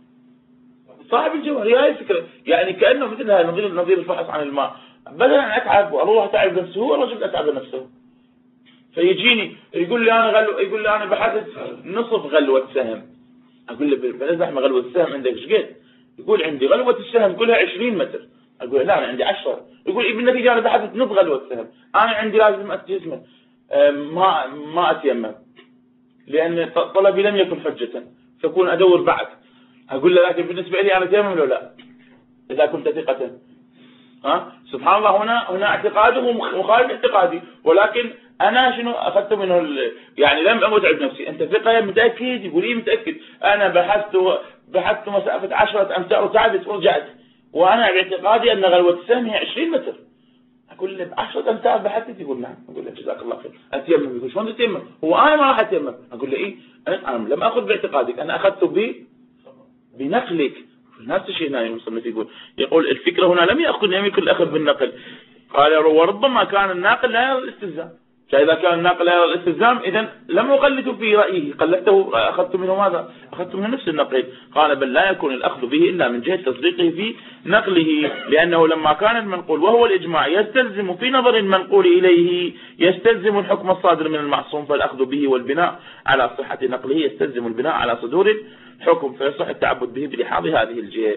صاحب الجواب. هي الفكرة، يعني كأنه مثل هذا نظير الفحص عن الماء، بدل أن أتعب وأروح أتعب نفسه هو الرجل أتعب نفسه. فيجيني يقول لي أنا بحثت نصف غلوة سهم، أقول له بنزح ما غلوة السهم عندك ايش قد؟ يقول عندي غلوة السهم كلها 20 متر. أقول لا أنا عندي 10. يقول بالنتيجة أنا بحثت نصف غلوة السهم، أنا عندي لازم أتيمم، ما أتيمم لأن طلبي لم يكن حجة، فكون أدور بعد. أقول له لكن بالنسبة لي أنا أتيمم لو لا إذا كنت ثقة. سبحان الله، هنا اعتقاده مخالف اعتقادي، ولكن أنا شنو أخذت منه يعني لم أتعب نفسي. أنت ثقة متأكد؟ يقول لي متأكد. أنا بحثت مسافة 10 أمتار وتعبت ورجعت، وأنا باعتقادي أن غلوة السهم هي 20 متر. أقول له ب10 أمتار بحثت؟ يقول نعم. أقول له جزاك الله خير. أتيمم. يقول شلون تتيمم؟ هو أنا ما راح أتيمم. أقول له إيه، أنا لم أخذ باعتقادك، أنا أخذت بنقلك. نفس الشيء هنا المصنف يقول الفكرة هنا لم يكن الأخذ بالنقل. قال وربما كان الناقل لا يرى الاستلزام، فإذا كان الناقل لا يرى الاستلزام إذن لم أقلده في رأيه، قلدته أخذت منه ماذا؟ أخذت منه نفس النقل. قال بل لا يكون الأخذ به إلا من جهة تصديقه في نقله، لأنه لما كان المنقول وهو الإجماع يستلزم في نظر المنقول إليه يستلزم الحكم الصادر من المعصوم، فالأخذ به والبناء على صحة نقله يستلزم البناء على صدور الحكم، فيصح التعبد به بلحاظ هذه الجهة.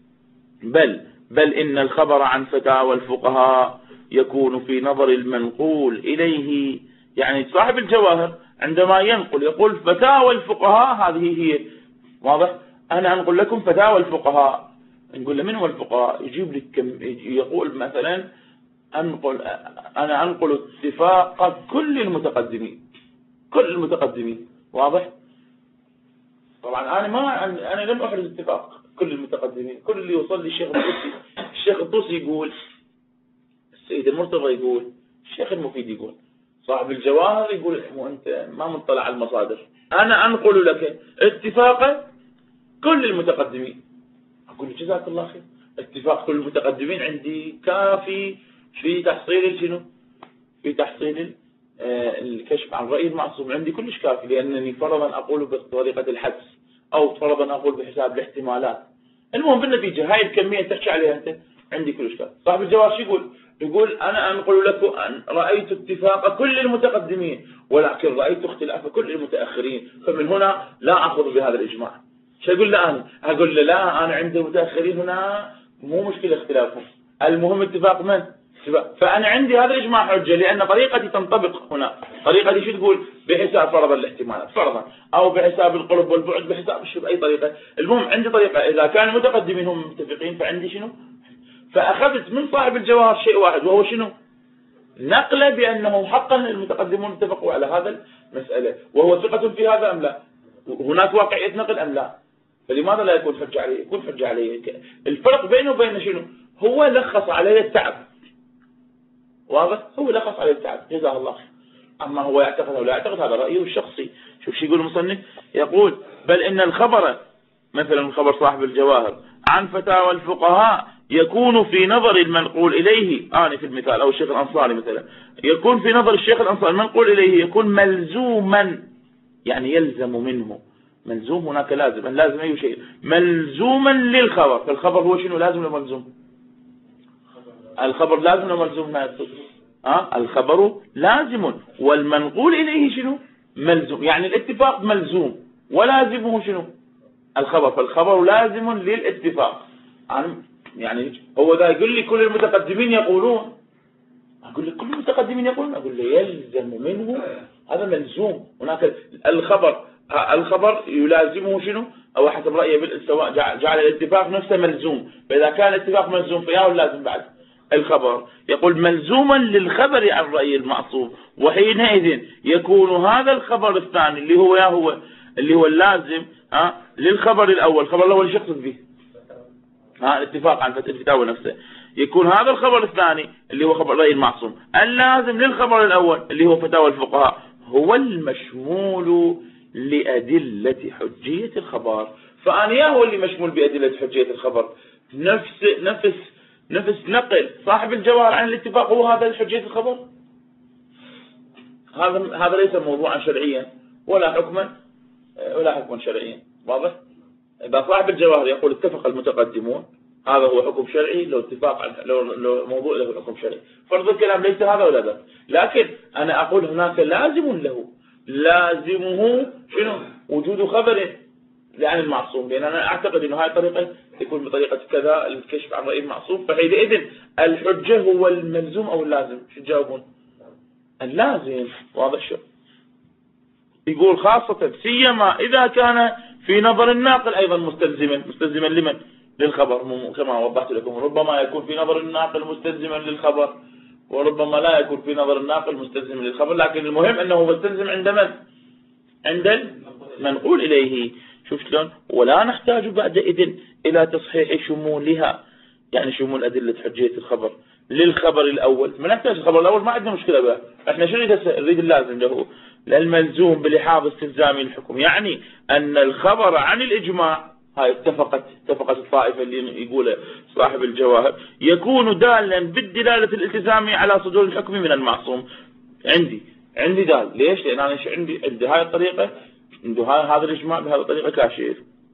بل إن الخبر عن فتاوى الفقهاء يكون في نظر المنقول إليه، يعني صاحب الجواهر عندما ينقل يقول فتاوى الفقهاء هذه هي، واضح؟ أنا أنقل لكم فتاوى الفقهاء، نقول له من هو الفقهاء؟ يجيب لك يقول مثلا أنا أنقل اتفاق كل المتقدمين، واضح؟ طبعا أنا لم أحرز اتفاق كل المتقدمين، كل اللي وصل لي الشيخ الطوسي يقول، السيد المرتضى يقول، الشيخ المفيد يقول، صاحب الجواهر يقول وأنت ما مطلع على المصادر، أنا أنقل لك اتفاق كل المتقدمين. أقول جزاك الله خير، اتفاق كل المتقدمين عندي كافي في تحصيل شنو؟ في تحصيل الكشف عن رأي المعصوم، عندي كلش كافي، لأنني فرضا أقول بطريقة الحدس أو فرضا أقول بحساب الاحتمالات. المهم بالنتيجة هاي الكمية تحكي عليها أنت عندي كلش كافي. صاحب الجواب شو يقول؟ يقول أنا أنقل لكم أن رأيت اتفاق كل المتقدمين ولكن رأيت اختلاف كل المتأخرين، فمن هنا لا أخذ بهذا الإجماع. شو أقول له أنا؟ أقول له لا، أنا عندي المتأخرين هنا مو مشكلة اختلافهم، المهم اتفاق من؟ فأنا عندي هذا الإجماع حجة، لأن طريقتي تنطبق هنا. طريقتي شو تقول؟ بحساب فرضا الاحتمالات فرضا، أو بحساب القرب والبعد، بحساب شو بأي طريقة. المهم عندي طريقة، إذا كان المتقدمين هم متفقين فعندي شنو؟ فأخذت من صاحب الجواهر شيء واحد، وهو شنو؟ نقل بأنه حقا المتقدمون اتفقوا على هذا المسألة، وهو ثقة في هذا أم لا؟ هناك واقعية نقل أم لا؟ فلماذا لا يكون حجة عليه؟ يكون حجة عليه. الفرق بينه وبين شنو؟ هو لخص عليه التعب، واضح؟ هو لخص عليه التعب، جزاه الله خير. أما هو يعتقد أو لا يعتقد هذا رأيه الشخصي. شوف شو يقول المصنف، يقول بل إن الخبر، مثلا خبر صاحب الجواهر عن فتاوى الفقهاء يكون في نظر المنقول إليه، في المثال أو الشيخ الأنصاري مثلا، يكون في نظر الشيخ الأنصاري المنقول إليه يكون ملزوما، يعني يلزم منه. ملزوم هناك لازم، لازم أي شيء ملزوما للخبر. فالخبر هو شنو؟ لازم ولا ملزوم؟ الخبر لازم ولا ملزوم؟ الخبر لازم، والمنقول إليه شنو؟ ملزوم. يعني الاتفاق ملزوم ولازمه شنو؟ الخبر. فالخبر لازم للاتفاق. يعني هو ذا يقول لي كل المتقدمين يقولون، أقول لك كل المتقدمين يقولون، أقول لي يلزم منه، هذا ملزوم. هناك الخبر يلازمه شنو؟ أو حسب رأيه سواء جعل الاتفاق نفسه ملزوم، فإذا كان الاتفاق ملزوم فياه اللازم بعد الخبر. يقول ملزوما للخبر عن رأي المعصوم، وحينئذ يكون هذا الخبر الثاني اللي هو اللازم للخبر الأول. الخبر الأول ايش يقصد به؟ الاتفاق عن الفتاوى نفسه. يكون هذا الخبر الثاني اللي هو خبر رأي المعصوم اللازم للخبر الأول اللي هو فتاوى الفقهاء، هو المشمول لأدلة حجية الخبر. فأنا هو اللي مشمول بأدلة حجية الخبر. نفس نقل صاحب الجواهر عن الاتفاق هو هذا حجية الخبر. هذا ليس موضوعا شرعيا ولا حكما شرعيا، واضح؟ إذا صاحب الجواهر يقول اتفق المتقدمون، هذا هو حكم شرعي. لو موضوع له حكم شرعي، فرض الكلام ليس هذا ولا ذا. لكن أنا أقول هناك لازم له، لازمه شنو؟ وجود خبر عن المعصوم، لأن أنا أعتقد أن هاي الطريقة تكون بطريقة كذا الكشف عن رأي المعصوم. فحينئذ الحجة هو الملزوم أو اللازم؟ شو تجاوبون؟ اللازم، واضح؟ شو يقول خاصة سيما إذا كان في نظر الناقل أيضا مستلزما لمن؟ للخبر، كما وضحت لكم. ربما يكون في نظر الناقل مستلزما للخبر، وربما لا يكون في نظر الناقل مستلزما للخبر، لكن المهم أنه مستلزم عند من؟ عند المنقول إليه. شوف شلون؟ ولا نحتاج بعدئذ إلى تصحيح شمولها، يعني شمول أدلة حجية الخبر للخبر الأول. ما نحتاج الخبر الأول، ما عندنا مشكلة بها. احنا شو نريد؟ اللازم له للملزوم بلحاظ استلزام الحكم. يعني أن الخبر عن الإجماع، هاي اتفقت الطائفة اللي يقول صاحب الجواهر، يكون دالا بالدلالة الالتزامية على صدور الحكم من المعصوم. عندي دال. ليش؟ لأن أنا عندي هاي الطريقة، عنده هذا الإجماع بهذه الطريقة كاشف.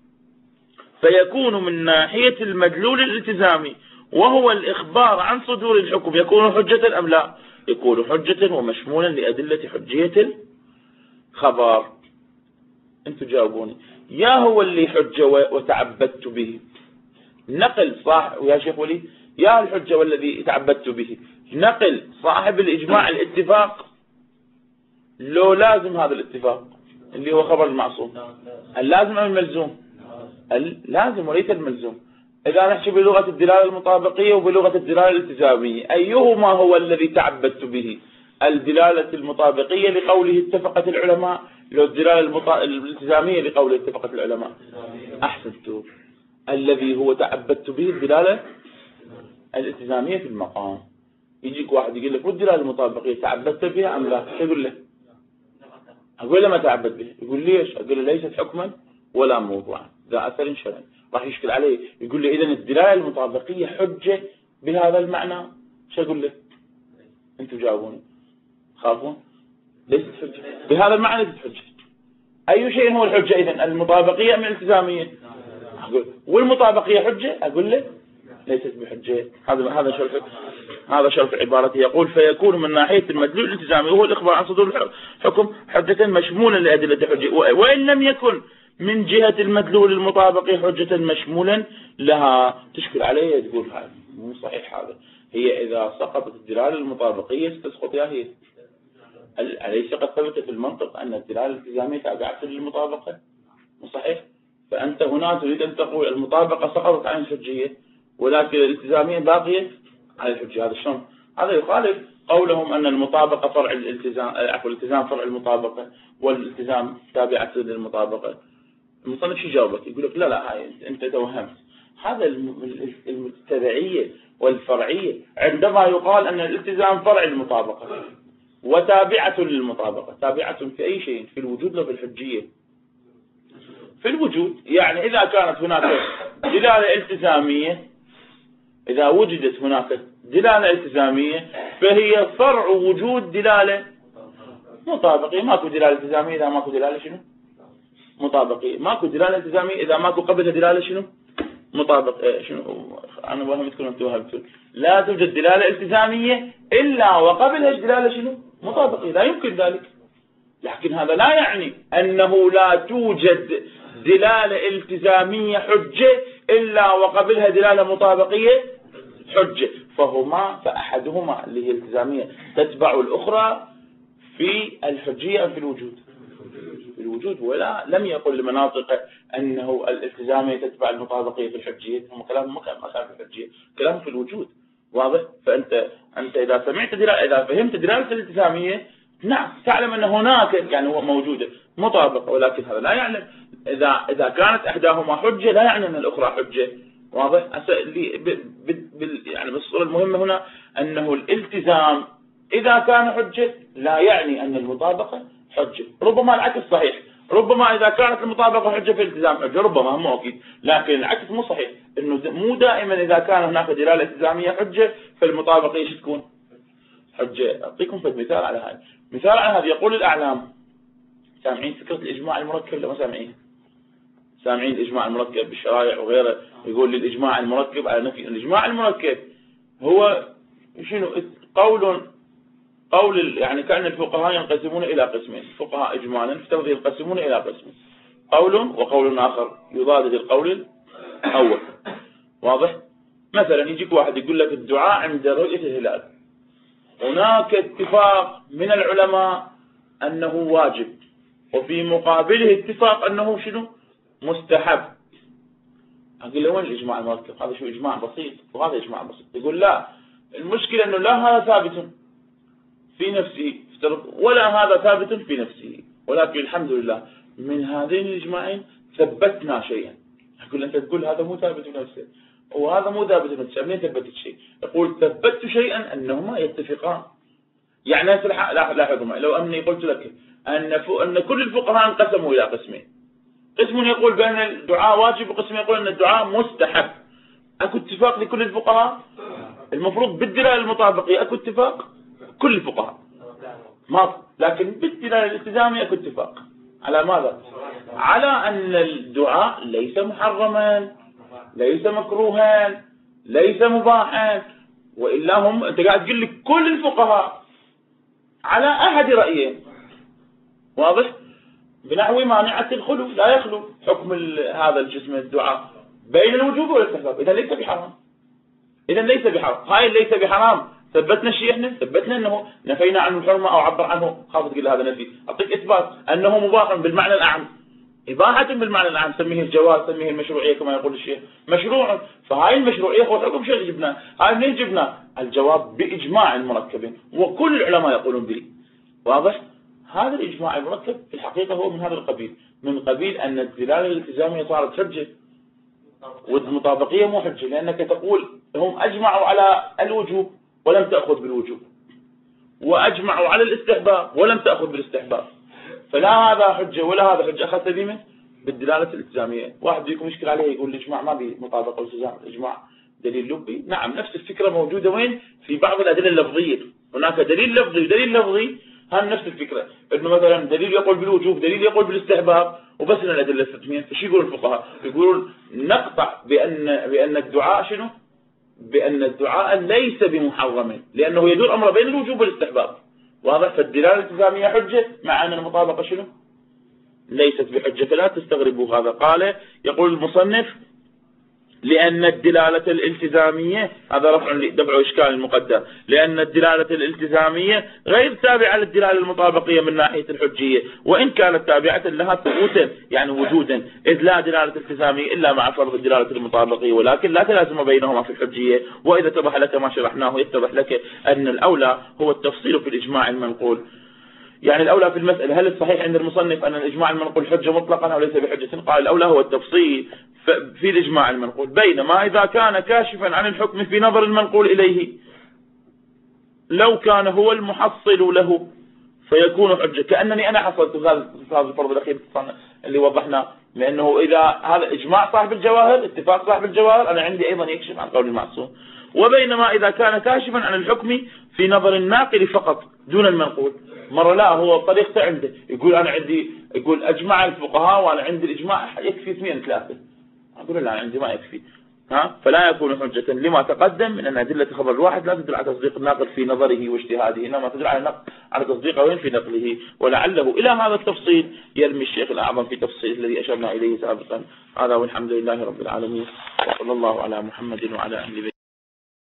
فيكون من ناحية المدلول الالتزامي وهو الإخبار عن صدور الحكم يكون حجة أم لا؟ يكون حجة ومشمولا لأدلة حجية الخبر. أنتم جاوبوني، يا هو اللي حجة وتعبدت به؟ نقل صاحب، ويا شيخ ولي، يا الحجة والذي تعبدت به نقل صاحب الإجماع الاتفاق، لو لازم هذا الاتفاق اللي هو خبر المعصوم؟ اللازم أم الملزوم؟ اللازم وليس الملزوم. إذا نحكي بلغة الدلالة المطابقية وبلغة الدلالة الالتزامية، أيهما هو الذي تعبدت به؟ الدلالة المطابقية لقوله اتفقت العلماء، لو الدلالة الالتزامية لقوله اتفقت العلماء؟ أحسنتم. الذي هو تعبدت به الدلالة الالتزامية في المقام. يجيك واحد يقول لك والدلالة المطابقية تعبدت بها أم لا؟ تقول له أقول له ما تعبد بها. يقول ليش؟ أقول له ليست حكما ولا موضوعا ذا أثر شرعي. راح يشكل عليه يقول لي إذن الدلالة المطابقية حجة بهذا المعنى. شو أقول له؟ أنتم جاوبوني. خافون؟ ليست حجة بهذا المعنى. ليست حجة. أي شيء هو الحجة إذن؟ المطابقية من الالتزامية؟ أقول والمطابقية حجة؟ أقول له ليست بحجة. هذا شرح عبارته. يقول فيكون من ناحية المدلول الالتزامي وهو الإخبار عن صدور الحكم حجة مشمولا لأدلة حجة، وإن لم يكن من جهة المدلول المطابقي حجة مشمولا لها. تشكل عليه تقول هذا مو صحيح. هذا هي إذا سقطت الدلالة المطابقية تسقط يا هي. أليس قد ثبت في المنطق أن الدلالة الالتزامية تابعة للمطابقة؟ مو صحيح. فأنت هنا تريد أن تقول المطابقة سقطت عن الحجية ولكن الالتزامية باقية على الحجية. هذا شلون؟ هذا يخالف قولهم أن المطابقة فرع الالتزام، الالتزام فرع المطابقة والالتزام تابعة للمطابقة. المصنف شو جاوبك؟ يقول لك لا هاي أنت توهمت. هذا التبعية والفرعية عندما يقال أن الالتزام فرع المطابقة وتابعة للمطابقة. تابعة في أي شيء؟ في الوجود وفي الحجية؟ في الوجود. يعني إذا كانت هناك دلالة التزامية، إذا وجدت هناك دلالة التزامية فهي فرع وجود دلالة مطابقية. ماكو دلالة التزامية إذا ماكو دلالة شنو؟ مطابقية. ماكو دلالة التزامية إذا ماكو قبلها دلالة شنو؟ مطابق. شنو أنا وهمتكم أنتم وهمتكم. لا توجد دلالة التزامية إلا وقبلها دلالة شنو؟ مطابقية. لا يمكن ذلك. لكن هذا لا يعني أنه لا توجد دلالة التزامية حجة إلا وقبلها دلالة مطابقية حجة. فأحدهما اللي هي الالتزامية تتبع الأخرى في الحجية في الوجود. في الوجود. ولا لم يقل المناطق أنه الالتزامية تتبع المطابقية في الحجية. هم كلام ما كان في الحجية، كلام في الوجود. واضح؟ فأنت إذا سمعت إذا فهمت دلالة الالتزامية نعم تعلم أن هناك يعني هو موجودة مطابقة، ولكن هذا لا يعني إذا كانت إحداهما حجة لا يعني أن الأخرى حجة. واضح؟ يعني بالصورة المهمة هنا أنه الالتزام إذا كان حجة لا يعني أن المطابقة حجة. ربما العكس صحيح. ربما إذا كانت المطابقة حجة في الالتزام حجة، ربما مو أكيد. لكن العكس مو صحيح. إنه مو دائما إذا كان هناك دلالة التزامية حجة فالمطابقة ايش تكون؟ حجة. أعطيكم مثال على هذا. مثال على هذا يقول الأعلام. سامعين فكرة الإجماع المركب لما سامعين؟ سامعين الإجماع المركب بالشرائع وغيره. يقول للإجماع المركب على نفي. الإجماع المركب هو شنو؟ قول يعني كأن الفقهاء ينقسمون إلى قسمين. الفقهاء إجمالا في ينقسمون إلى قسمين، قول وقول آخر يضاد القول الأول. واضح؟ مثلا يجيك واحد يقول لك الدعاء عند رؤية الهلال. هناك اتفاق من العلماء أنه واجب، وفي مقابله اتفاق أنه شنو؟ مستحب. أقول له وين الإجماع المركب؟ هذا شو إجماع بسيط وهذا إجماع بسيط. يقول لا، المشكلة أنه لا هذا ثابت في نفسه ولا هذا ثابت في نفسه، ولكن الحمد لله من هذين الإجماعين ثبتنا شيئا. أقول أنت تقول هذا مو ثابت في نفسه وهذا مو ثابت في نفسه، منين ثبتت شيء؟ يقول ثبتت شيئا أنهما يتفقان. يعني لاحظوا معي، لو أني قلت لك أن كل الفقهاء انقسموا إلى قسمين، قسم يقول بأن الدعاء واجب وقسم يقول أن الدعاء مستحب، أكو اتفاق لكل الفقهاء؟ المفروض بالدلالة المطابقية أكو اتفاق كل الفقهاء، ما لكن بالدلالة الالتزامية أكو اتفاق على ماذا؟ على أن الدعاء ليس محرما، ليس مكروها، ليس مباحا، وإلا هم أنت قاعد تقول لي كل الفقهاء على أحد رأيين. واضح؟ بنحو مانعة الخلو، لا يخلو حكم هذا الجسم الدعاء بين الوجوب والاستحباب. إذا ليس بحرام، إذا ليس بحرام. هاي ليس بحرام ثبتنا الشيء، احنا ثبتنا انه نفينا عنه الحرمه او عبر عنه خاف تقول هذا نفي. اعطيك اثبات انه مباح بالمعنى الاعم، اباحه بالمعنى الاعم، سميه الجواز، سميه المشروعيه كما يقول الشيخ، مشروع. فهاي المشروعيه هو حكم شرعي جبناه. هاي منين جبناه؟ الجواب باجماع المركبين وكل العلماء يقولون به. واضح؟ هذا الاجماع المركب في الحقيقه هو من هذا القبيل، من قبيل ان الدلاله الالتزاميه صارت حجه والمطابقيه مو حجه، لانك تقول هم اجمعوا على الوجوب ولم تأخذ بالوجوب، وأجمعوا على الاستحباب ولم تأخذ بالاستحباب، فلا هذا حجة ولا هذا حجة، أخذت بمن؟ بالدلالة الالتزامية. واحد يكون مشكلة عليه يقول الإجماع ما بمطابقة الالتزام، الإجماع دليل لفظي. نعم، نفس الفكرة موجودة وين؟ في بعض الأدلة اللفظية، هناك دليل لفظي ودليل لفظي، هم نفس الفكرة، إنه مثلا دليل يقول بالوجوب، دليل يقول بالاستحباب، وبس إن الأدلة الثلاثية. فش يقولون الفقهاء؟ يقولون نقطع بأن الدعاء شنو؟ بأن الدعاء ليس بمحرم، لأنه يدور أمر بين الوجوب والاستحباب، واضح؟ فالدلالة الالتزامية حجة، مع أن المطابقة شنو؟ ليست بحجة. فلا تستغربوا هذا. قال يقول المصنف لأن الدلالة الالتزامية، هذا دفع إشكال المقدر، لأن الدلالة الالتزامية غير تابعة للدلالة المطابقية من ناحية الحجية، وإن كانت تابعة لها ثبوتا يعني وجودا، إذ لا دلالة التزامية إلا مع فرض الدلالة المطابقية، ولكن لا تلازم بينهما في الحجية. وإذا اتضح لك ما شرحناه يتضح لك أن الأولى هو التفصيل في الإجماع المنقول. يعني الأولى في المسألة، هل الصحيح عند المصنف أن الإجماع المنقول حجة مطلقا أو ليس بحجة؟ قال الأولى هو التفصيل في الإجماع المنقول، بينما إذا كان كاشفا عن الحكم في نظر المنقول إليه، لو كان هو المحصل له فيكون حجة، كأنني أنا حصلت هذا الفرض الأخير اللي وضحناه، لأنه إذا هذا إجماع صاحب الجواهر، اتفاق صاحب الجواهر، أنا عندي أيضا يكشف عن قول المعصوم. وبينما إذا كان كاشفا عن الحكم في نظر الناقل فقط دون المنقول، مرة لا، هو طريقته عنده يقول أنا عندي، يقول أجمع الفقهاء وأنا عندي الإجماع يكفي 2-3، أقول لا أنا عندي ما يكفي، فلا يكون حجة لما تقدم من أن أدلة خبر الواحد لا تدل على تصديق الناقل في نظره واجتهاده، إنما تدل على تصديقه وين؟ في نقله. ولعله إلى هذا التفصيل يرمي الشيخ الأعظم في تفصيل الذي أشرنا إليه سابقا. هذا والحمد لله رب العالمين، وصلى الله على محمد وعلى آله.